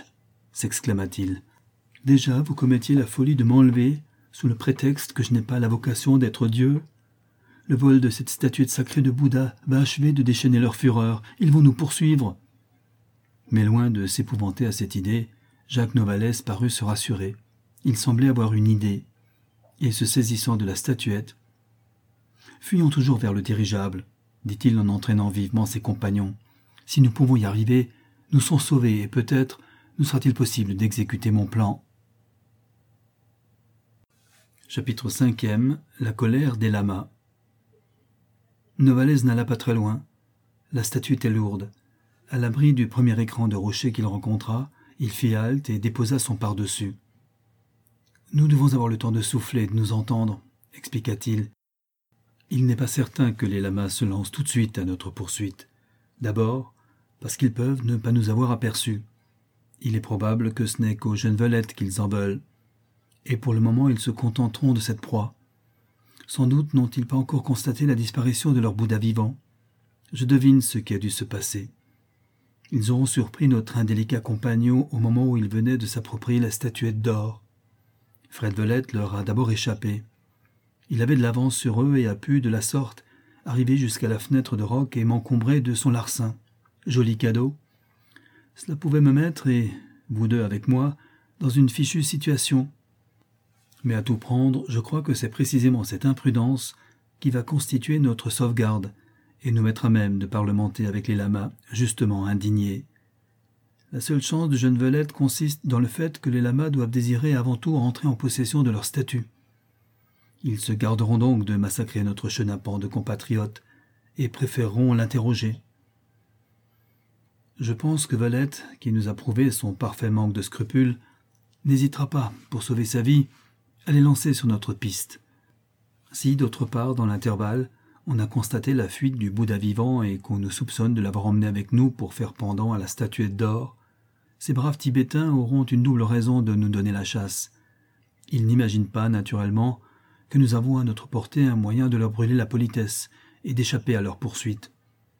s'exclama-t-il. « Déjà, vous commettiez la folie de m'enlever, sous le prétexte que je n'ai pas la vocation d'être Dieu. Le vol de cette statuette sacrée de Bouddha va achever de déchaîner leur fureur. Ils vont nous poursuivre. » Mais loin de s'épouvanter à cette idée, Jacques Novalaise parut se rassurer. Il semblait avoir une idée. Et se saisissant de la statuette, « Fuyons toujours vers le dirigeable, » dit-il en entraînant vivement ses compagnons. « Si nous pouvons y arriver, nous serons sauvés et peut-être nous sera-t-il possible d'exécuter mon plan. » Chapitre cinquième. La colère des lamas. Novalaise n'alla pas très loin. La statue était lourde. À l'abri du premier écran de rocher qu'il rencontra, il fit halte et déposa son par-dessus. « Nous devons avoir le temps de souffler et de nous entendre, » expliqua-t-il. « Il n'est pas certain que les lamas se lancent tout de suite à notre poursuite. D'abord, parce qu'ils peuvent ne pas nous avoir aperçus. Il est probable que ce n'est qu'aux jeunes velettes qu'ils en veulent. Et pour le moment, ils se contenteront de cette proie. Sans doute n'ont-ils pas encore constaté la disparition de leur Bouddha vivant. Je devine ce qui a dû se passer. Ils auront surpris notre indélicat compagnon au moment où il venait de s'approprier la statuette d'or. Fred Velette leur a d'abord échappé. Il avait de l'avance sur eux et a pu, de la sorte, arriver jusqu'à la fenêtre de roc et m'encombrer de son larcin. Joli cadeau. Cela pouvait me mettre, et vous deux avec moi, dans une fichue situation. Mais à tout prendre, je crois que c'est précisément cette imprudence qui va constituer notre sauvegarde et nous mettre à même de parlementer avec les lamas, justement indignés. La seule chance du jeune Velette consiste dans le fait que les lamas doivent désirer avant tout entrer en possession de leur statut. Ils se garderont donc de massacrer notre chenapan de compatriote et préféreront l'interroger. Je pense que Velette, qui nous a prouvé son parfait manque de scrupules, n'hésitera pas, pour sauver sa vie, à les lancer sur notre piste. Si, d'autre part, dans l'intervalle, on a constaté la fuite du Bouddha vivant et qu'on nous soupçonne de l'avoir emmené avec nous pour faire pendant à la statuette d'or, ces braves Tibétains auront une double raison de nous donner la chasse. Ils n'imaginent pas, naturellement, que nous avons à notre portée un moyen de leur brûler la politesse et d'échapper à leur poursuite.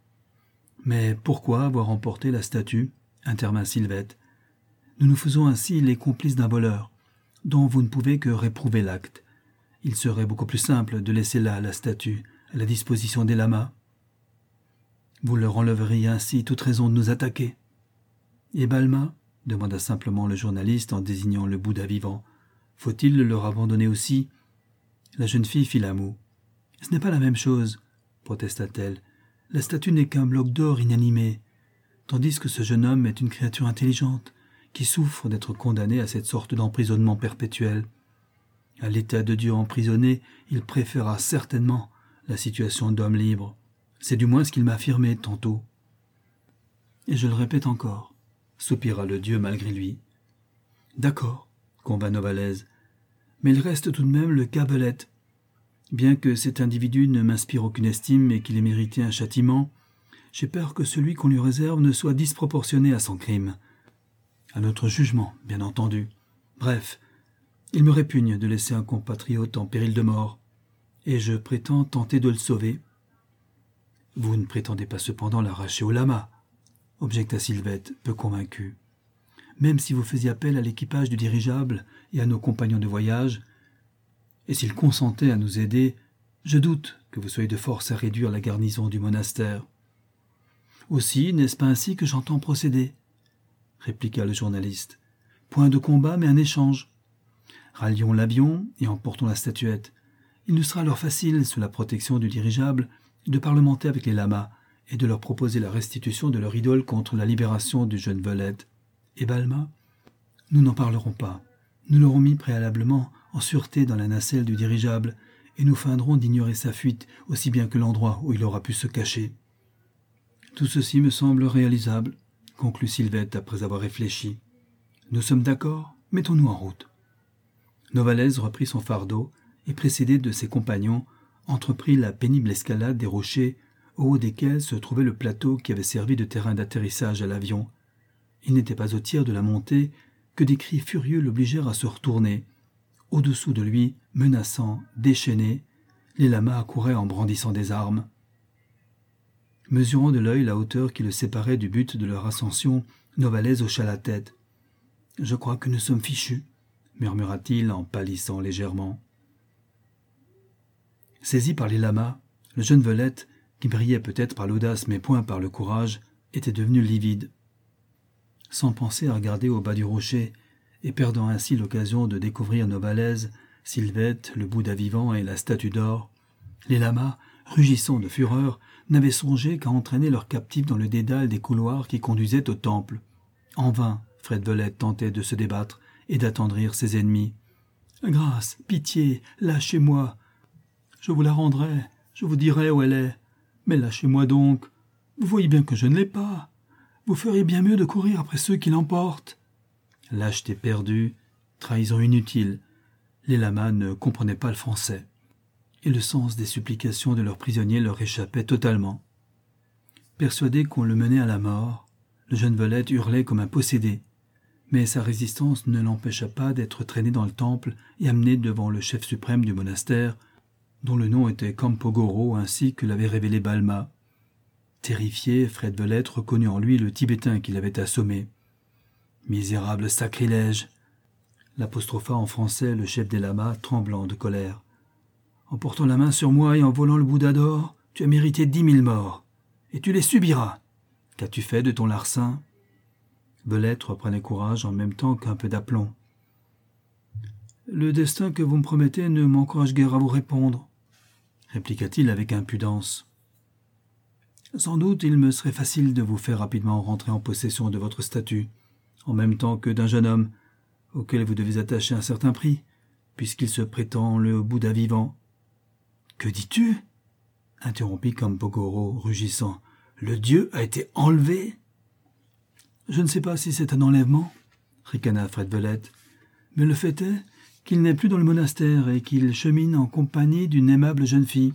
Mais pourquoi avoir emporté la statue ? Intervint Sylvette. Nous nous faisons ainsi les complices d'un voleur, dont vous ne pouvez que réprouver l'acte. Il serait beaucoup plus simple de laisser là la statue, à la disposition des lamas. Vous leur enleveriez ainsi toute raison de nous attaquer. Et Balma ? Demanda simplement le journaliste en désignant le Bouddha vivant. Faut-il le leur abandonner aussi ? La jeune fille fit la moue. Ce n'est pas la même chose, protesta-t-elle. La statue n'est qu'un bloc d'or inanimé, tandis que ce jeune homme est une créature intelligente, qui souffre d'être condamné à cette sorte d'emprisonnement perpétuel. À l'état de Dieu emprisonné, il préférera certainement la situation d'homme libre. C'est du moins ce qu'il m'a affirmé tantôt. Et je le répète encore, soupira le Dieu malgré lui. D'accord, convint Novalaise, mais il reste tout de même le cas Belette. Bien que cet individu ne m'inspire aucune estime et qu'il ait mérité un châtiment, j'ai peur que celui qu'on lui réserve ne soit disproportionné à son crime. À notre jugement, bien entendu. Bref, il me répugne de laisser un compatriote en péril de mort, et je prétends tenter de le sauver. Vous ne prétendez pas cependant l'arracher au lama, objecta Sylvette, peu convaincue. Même si vous faisiez appel à l'équipage du dirigeable et à nos compagnons de voyage, et s'ils consentaient à nous aider, je doute que vous soyez de force à réduire la garnison du monastère. Aussi, n'est-ce pas ainsi que j'entends procéder ? Répliqua le journaliste. Point de combat, mais un échange. Rallions l'avion et emportons la statuette. Il nous sera alors facile, sous la protection du dirigeable, de parlementer avec les lamas et de leur proposer la restitution de leur idole contre la libération du jeune Velette. Et Balma ? Nous n'en parlerons pas. Nous l'aurons mis préalablement en sûreté dans la nacelle du dirigeable et nous feindrons d'ignorer sa fuite aussi bien que l'endroit où il aura pu se cacher. Tout ceci me semble réalisable, conclut Sylvette après avoir réfléchi. Nous sommes d'accord, mettons-nous en route. Novalaise reprit son fardeau et, précédé de ses compagnons, entreprit la pénible escalade des rochers au haut desquels se trouvait le plateau qui avait servi de terrain d'atterrissage à l'avion. Il n'était pas au tiers de la montée que des cris furieux l'obligèrent à se retourner. Au-dessous de lui, menaçants, déchaînés, les lamas accouraient en brandissant des armes. Mesurant de l'œil la hauteur qui le séparait du but de leur ascension, Novalaise hocha la tête. « Je crois que nous sommes fichus », murmura-t-il en pâlissant légèrement. Saisi par les lamas, le jeune Velette, qui brillait peut-être par l'audace mais point par le courage, était devenu livide. Sans penser à regarder au bas du rocher, et perdant ainsi l'occasion de découvrir Novalaise, Sylvette, le Bouddha vivant et la statue d'or, les lamas, rugissant de fureur, n'avaient songé qu'à entraîner leurs captifs dans le dédale des couloirs qui conduisaient au temple. En vain, Fred Velette tentait de se débattre et d'attendrir ses ennemis. « Grâce, pitié, lâchez-moi. Je vous la rendrai, je vous dirai où elle est. Mais lâchez-moi donc. Vous voyez bien que je ne l'ai pas. Vous feriez bien mieux de courir après ceux qui l'emportent. » Lâcheté perdue, trahison inutile. Les lamas ne comprenaient pas le français, et le sens des supplications de leurs prisonniers leur échappait totalement. Persuadé qu'on le menait à la mort, le jeune Velette hurlait comme un possédé, mais sa résistance ne l'empêcha pas d'être traîné dans le temple et amené devant le chef suprême du monastère, dont le nom était Kampogoro ainsi que l'avait révélé Balma. Terrifié, Fred Velette reconnut en lui le Tibétain qui l'avait assommé. « Misérable sacrilège !» l'apostropha en français le chef des lamas, tremblant de colère. « En portant la main sur moi et en volant le Bouddha d'or, tu as mérité dix mille morts, et tu les subiras. Qu'as-tu fait de ton larcin ?» Velette reprenait courage en même temps qu'un peu d'aplomb. « Le destin que vous me promettez ne m'encourage guère à vous répondre, » répliqua-t-il avec impudence. « Sans doute il me serait facile de vous faire rapidement rentrer en possession de votre statue, en même temps que d'un jeune homme, auquel vous devez attacher un certain prix, puisqu'il se prétend le Bouddha vivant. »« Que dis-tu » interrompit Kampogoro, rugissant. « Le dieu a été enlevé ?» ?»« Je ne sais pas si c'est un enlèvement, » ricana Fred Velette, « mais le fait est qu'il n'est plus dans le monastère et qu'il chemine en compagnie d'une aimable jeune fille,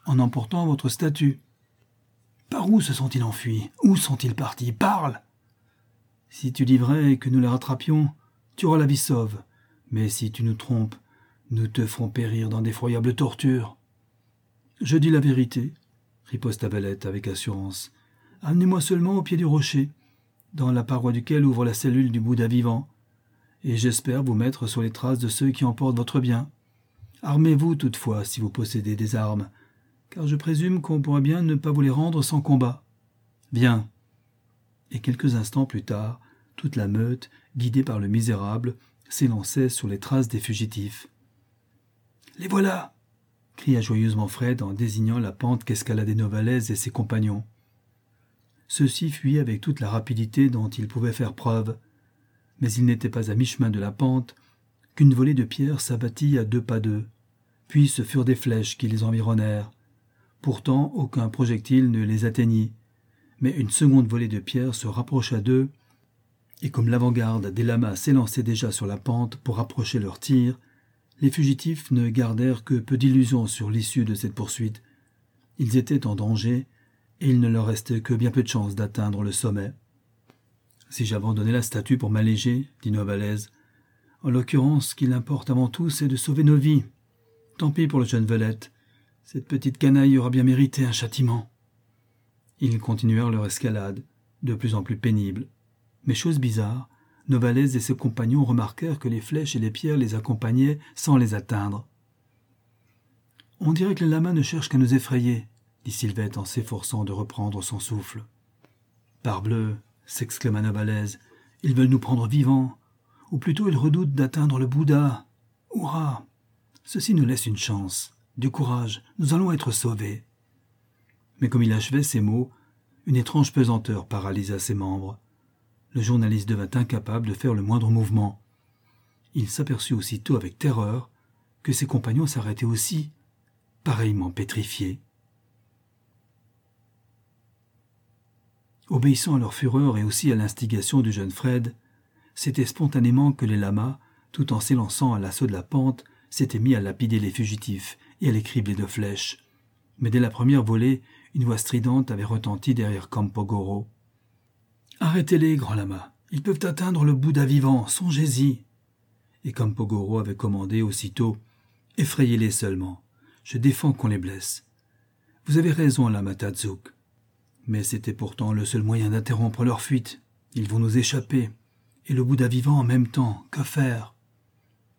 en emportant votre statue. Par où se sont-ils enfuis? Où sont-ils partis? Parle! Si tu dis vrai et que nous les rattrapions, tu auras la vie sauve. Mais si tu nous trompes, nous te ferons périr dans d'effroyables tortures. Je dis la vérité, riposta Valette avec assurance. Amenez-moi seulement au pied du rocher, dans la paroi duquel ouvre la cellule du Bouddha vivant, et j'espère vous mettre sur les traces de ceux qui emportent votre bien. Armez-vous toutefois si vous possédez des armes, car je présume qu'on pourra bien ne pas vous les rendre sans combat. Viens. Et quelques instants plus tard, toute la meute, guidée par le misérable, s'élançait sur les traces des fugitifs. « Les voilà !» cria joyeusement Fred en désignant la pente qu'escaladaient Novalaise et ses compagnons. Ceux-ci fuyaient avec toute la rapidité dont ils pouvaient faire preuve, mais ils n'étaient pas à mi-chemin de la pente qu'une volée de pierres s'abattit à deux pas d'eux, puis ce furent des flèches qui les environnèrent. Pourtant, aucun projectile ne les atteignit, mais une seconde volée de pierres se rapprocha d'eux, et comme l'avant-garde des lamas s'élançait déjà sur la pente pour rapprocher leur tir, les fugitifs ne gardèrent que peu d'illusions sur l'issue de cette poursuite. Ils étaient en danger, et il ne leur restait que bien peu de chance d'atteindre le sommet. « Si j'abandonnais la statue pour m'alléger, dit Novalaise, en l'occurrence, ce qu'il importe avant tout, c'est de sauver nos vies. Tant pis pour le jeune Velette, cette petite canaille aura bien mérité un châtiment. » Ils continuèrent leur escalade, de plus en plus pénible. Mais chose bizarre, Novalaise et ses compagnons remarquèrent que les flèches et les pierres les accompagnaient sans les atteindre. « On dirait que les lamas ne cherchent qu'à nous effrayer, » dit Sylvette en s'efforçant de reprendre son souffle. « Parbleu !» s'exclama Novalaise. « Ils veulent nous prendre vivants, ou plutôt ils redoutent d'atteindre le Bouddha. Hurrah! Ceci nous laisse une chance. Du courage, nous allons être sauvés. » Mais comme il achevait ces mots, une étrange pesanteur paralysa ses membres. Le journaliste devint incapable de faire le moindre mouvement. Il s'aperçut aussitôt avec terreur que ses compagnons s'arrêtaient aussi, pareillement pétrifiés. Obéissant à leur fureur et aussi à l'instigation du jeune Fred, c'était spontanément que les lamas, tout en s'élançant à l'assaut de la pente, s'étaient mis à lapider les fugitifs et à les cribler de flèches. Mais dès la première volée, une voix stridente avait retenti derrière Campogoro. « Arrêtez-les, grand lama, ils peuvent atteindre le Bouddha vivant, songez-y !» Et Campogoro avait commandé aussitôt « Effrayez-les seulement, je défends qu'on les blesse. » « Vous avez raison, lama Tadzouk. Mais c'était pourtant le seul moyen d'interrompre leur fuite. Ils vont nous échapper. Et le Bouddha vivant en même temps, que faire ?»« Ceci, »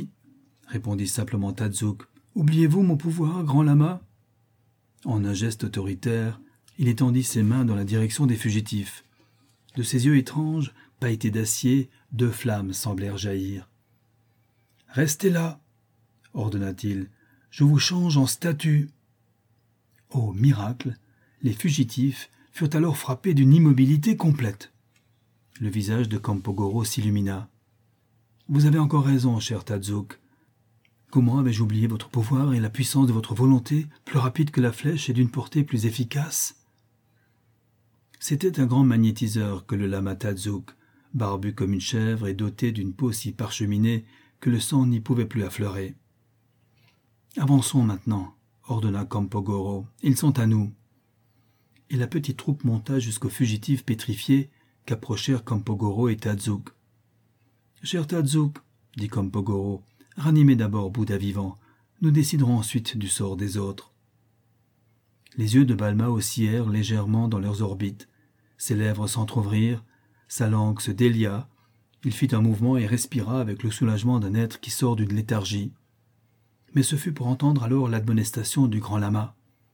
répondit simplement Tadzouk. « Oubliez-vous mon pouvoir, grand lama ?» En un geste autoritaire, il étendit ses mains dans la direction des fugitifs. De ses yeux étranges, pailletés d'acier, deux flammes semblèrent jaillir. « Restez là !» ordonna-t-il. « Je vous change en statue. » Oh miracle! Les fugitifs furent alors frappés d'une immobilité complète. Le visage de Campogoro s'illumina. « Vous avez encore raison, cher Tadzouk. Comment avais-je oublié votre pouvoir et la puissance de votre volonté, plus rapide que la flèche et d'une portée plus efficace ?» C'était un grand magnétiseur que le lama Tadzouk, barbu comme une chèvre et doté d'une peau si parcheminée que le sang n'y pouvait plus affleurer. « Avançons maintenant, » ordonna Campogoro. « Ils sont à nous. » Et la petite troupe monta jusqu'aux fugitifs pétrifiés qu'approchèrent Campogoro et Tadzouk. « Cher Tadzouk, » dit Campogoro, « ranimez d'abord Bouddha vivant. Nous déciderons ensuite du sort des autres. » Les yeux de Balma oscillèrent légèrement dans leurs orbites. Ses lèvres s'entr'ouvrirent, sa langue se délia. Il fit un mouvement et respira avec le soulagement d'un être qui sort d'une léthargie. Mais ce fut pour entendre alors l'admonestation du grand lama.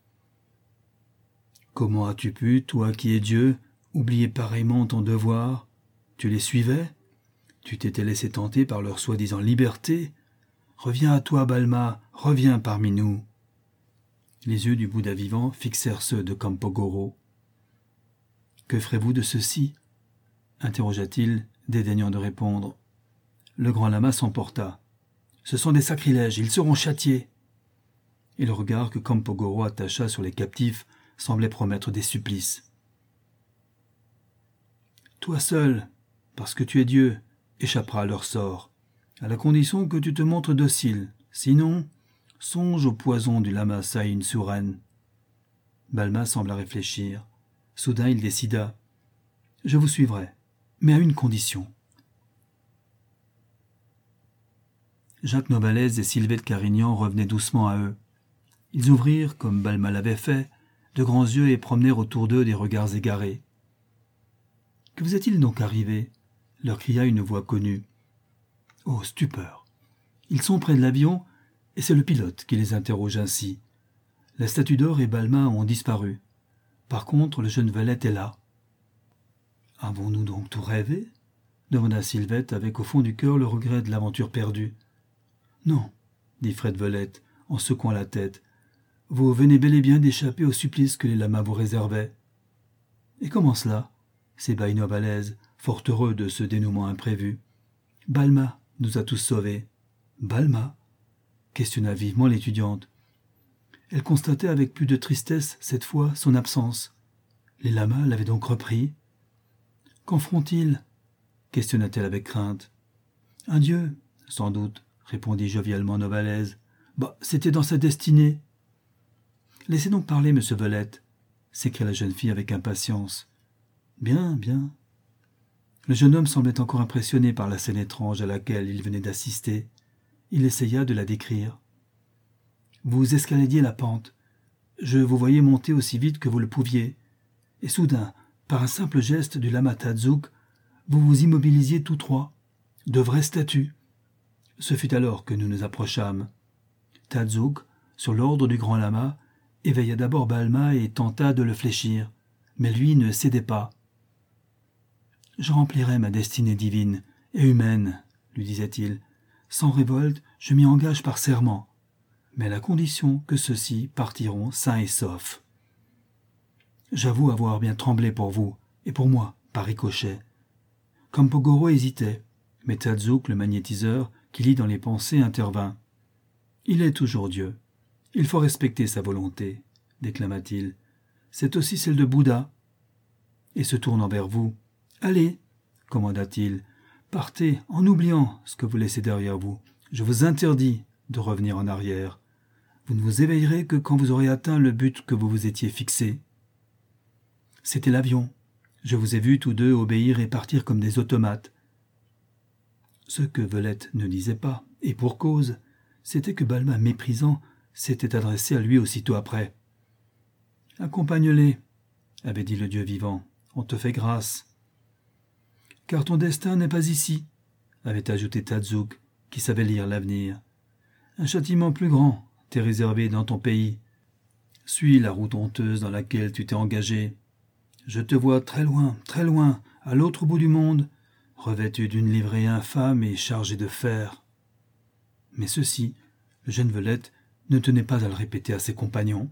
« Comment as-tu pu, toi qui es Dieu, oublier pareillement ton devoir? Tu les suivais? Tu t'étais laissé tenter par leur soi-disant liberté? Reviens à toi, Balma, reviens parmi nous. » Les yeux du Bouddha vivant fixèrent ceux de Campogoro. « Que ferez-vous de ceci ?» interrogea-t-il, dédaignant de répondre. Le grand lama s'emporta. « Ce sont des sacrilèges, ils seront châtiés. » Et le regard que Campogoro attacha sur les captifs semblait promettre des supplices. « Toi seul, parce que tu es Dieu, échapperas à leur sort, à la condition que tu te montres docile. Sinon, songe au poison du lama Saïn Suren. Balma sembla réfléchir. Soudain, il décida. « Je vous suivrai, mais à une condition. » Jacques Novalaise et Sylvette Carignan revenaient doucement à eux. Ils ouvrirent, comme Balma l'avait fait, de grands yeux et promenèrent autour d'eux des regards égarés. « Que vous est-il donc arrivé ?» leur cria une voix connue. Oh, stupeur! Ils sont près de l'avion, et c'est le pilote qui les interroge ainsi. La statue d'or et Balma ont disparu. Par contre, le jeune Valette est là. « Avons-nous donc tout rêvé ?» demanda Sylvette avec au fond du cœur le regret de l'aventure perdue. « Non, » dit Fred Velette en secouant la tête. « Vous venez bel et bien d'échapper au supplice que les lamas vous réservaient. »« Et comment cela ?» s'ébahit Novalaise, fort heureux de ce dénouement imprévu. « Balma nous a tous sauvés. »« Balma ?» questionna vivement l'étudiante. Elle constatait avec plus de tristesse, cette fois, son absence. Les lamas l'avaient donc repris. « Qu'en feront-ils » questionna-t-elle avec crainte. « Un dieu, sans doute, » répondit jovialement Novalaise. « Bah, c'était dans sa destinée. »« Laissez donc parler, monsieur Velette, » s'écria la jeune fille avec impatience. « Bien, bien. » Le jeune homme semblait encore impressionné par la scène étrange à laquelle il venait d'assister. Il essaya de la décrire. « Vous escaladiez la pente. Je vous voyais monter aussi vite que vous le pouviez. Et soudain, par un simple geste du lama Tadzouk, vous vous immobilisiez tous trois, de vraies statues. Ce fut alors que nous nous approchâmes. Tadzouk, sur l'ordre du grand lama, éveilla d'abord Balma et tenta de le fléchir, mais lui ne cédait pas. « Je remplirai ma destinée divine et humaine, » lui disait-il. « Sans révolte, je m'y engage par serment, mais à la condition que ceux-ci partiront sains et saufs. J'avoue avoir bien tremblé pour vous, et pour moi, par ricochet. » Kampogoro hésitait, mais Tadzouk, le magnétiseur, qui lit dans les pensées, intervint. « Il est toujours Dieu. Il faut respecter sa volonté, » déclama-t-il. « C'est aussi celle de Bouddha. » Et se tournant vers vous, « Allez, » commanda-t-il, « partez en oubliant ce que vous laissez derrière vous. Je vous interdis de revenir en arrière. Vous ne vous éveillerez que quand vous aurez atteint le but que vous vous étiez fixé. » C'était l'avion. Je vous ai vus tous deux obéir et partir comme des automates. Ce que Velette ne disait pas, et pour cause, c'était que Balma, méprisant, s'était adressé à lui aussitôt après. « Accompagne-les, » avait dit le Dieu vivant, « on te fait grâce. »« Car ton destin n'est pas ici, » avait ajouté Tadzouk, qui savait lire l'avenir. « Un châtiment plus grand t'est réservé dans ton pays. Suis la route honteuse dans laquelle tu t'es engagé. Je te vois très loin, très loin, à l'autre bout du monde, revêtu d'une livrée infâme et chargé de fer. » Mais ceci, le jeune Velette ne tenait pas à le répéter à ses compagnons.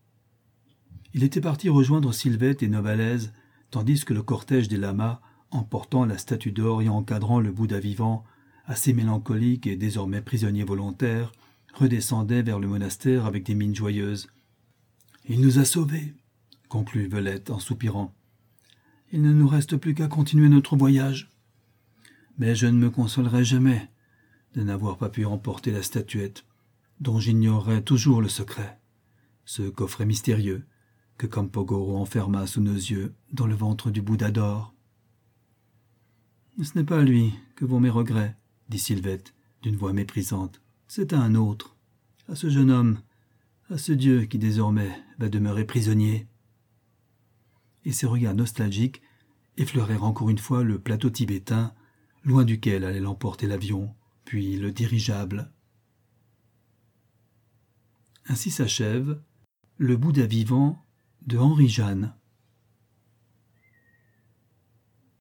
Il était parti rejoindre Sylvette et Novalaise, tandis que le cortège des lamas, emportant la statue d'or et encadrant le Bouddha vivant, assez mélancolique et désormais prisonnier volontaire, redescendait vers le monastère avec des mines joyeuses. « Il nous a sauvés !» conclut Velette en soupirant. « Il ne nous reste plus qu'à continuer notre voyage. Mais je ne me consolerai jamais de n'avoir pas pu emporter la statuette, dont j'ignorerai toujours le secret, ce coffret mystérieux que Kampogoro enferma sous nos yeux dans le ventre du Bouddha d'or. »« Ce n'est pas à lui que vont mes regrets, » dit Sylvette d'une voix méprisante. « C'est à un autre, à ce jeune homme, à ce Dieu qui désormais va demeurer prisonnier. » Et ses regards nostalgiques effleurèrent encore une fois le plateau tibétain, loin duquel allait l'emporter l'avion, puis le dirigeable. Ainsi s'achève le Bouddha vivant de Henri Jeanne.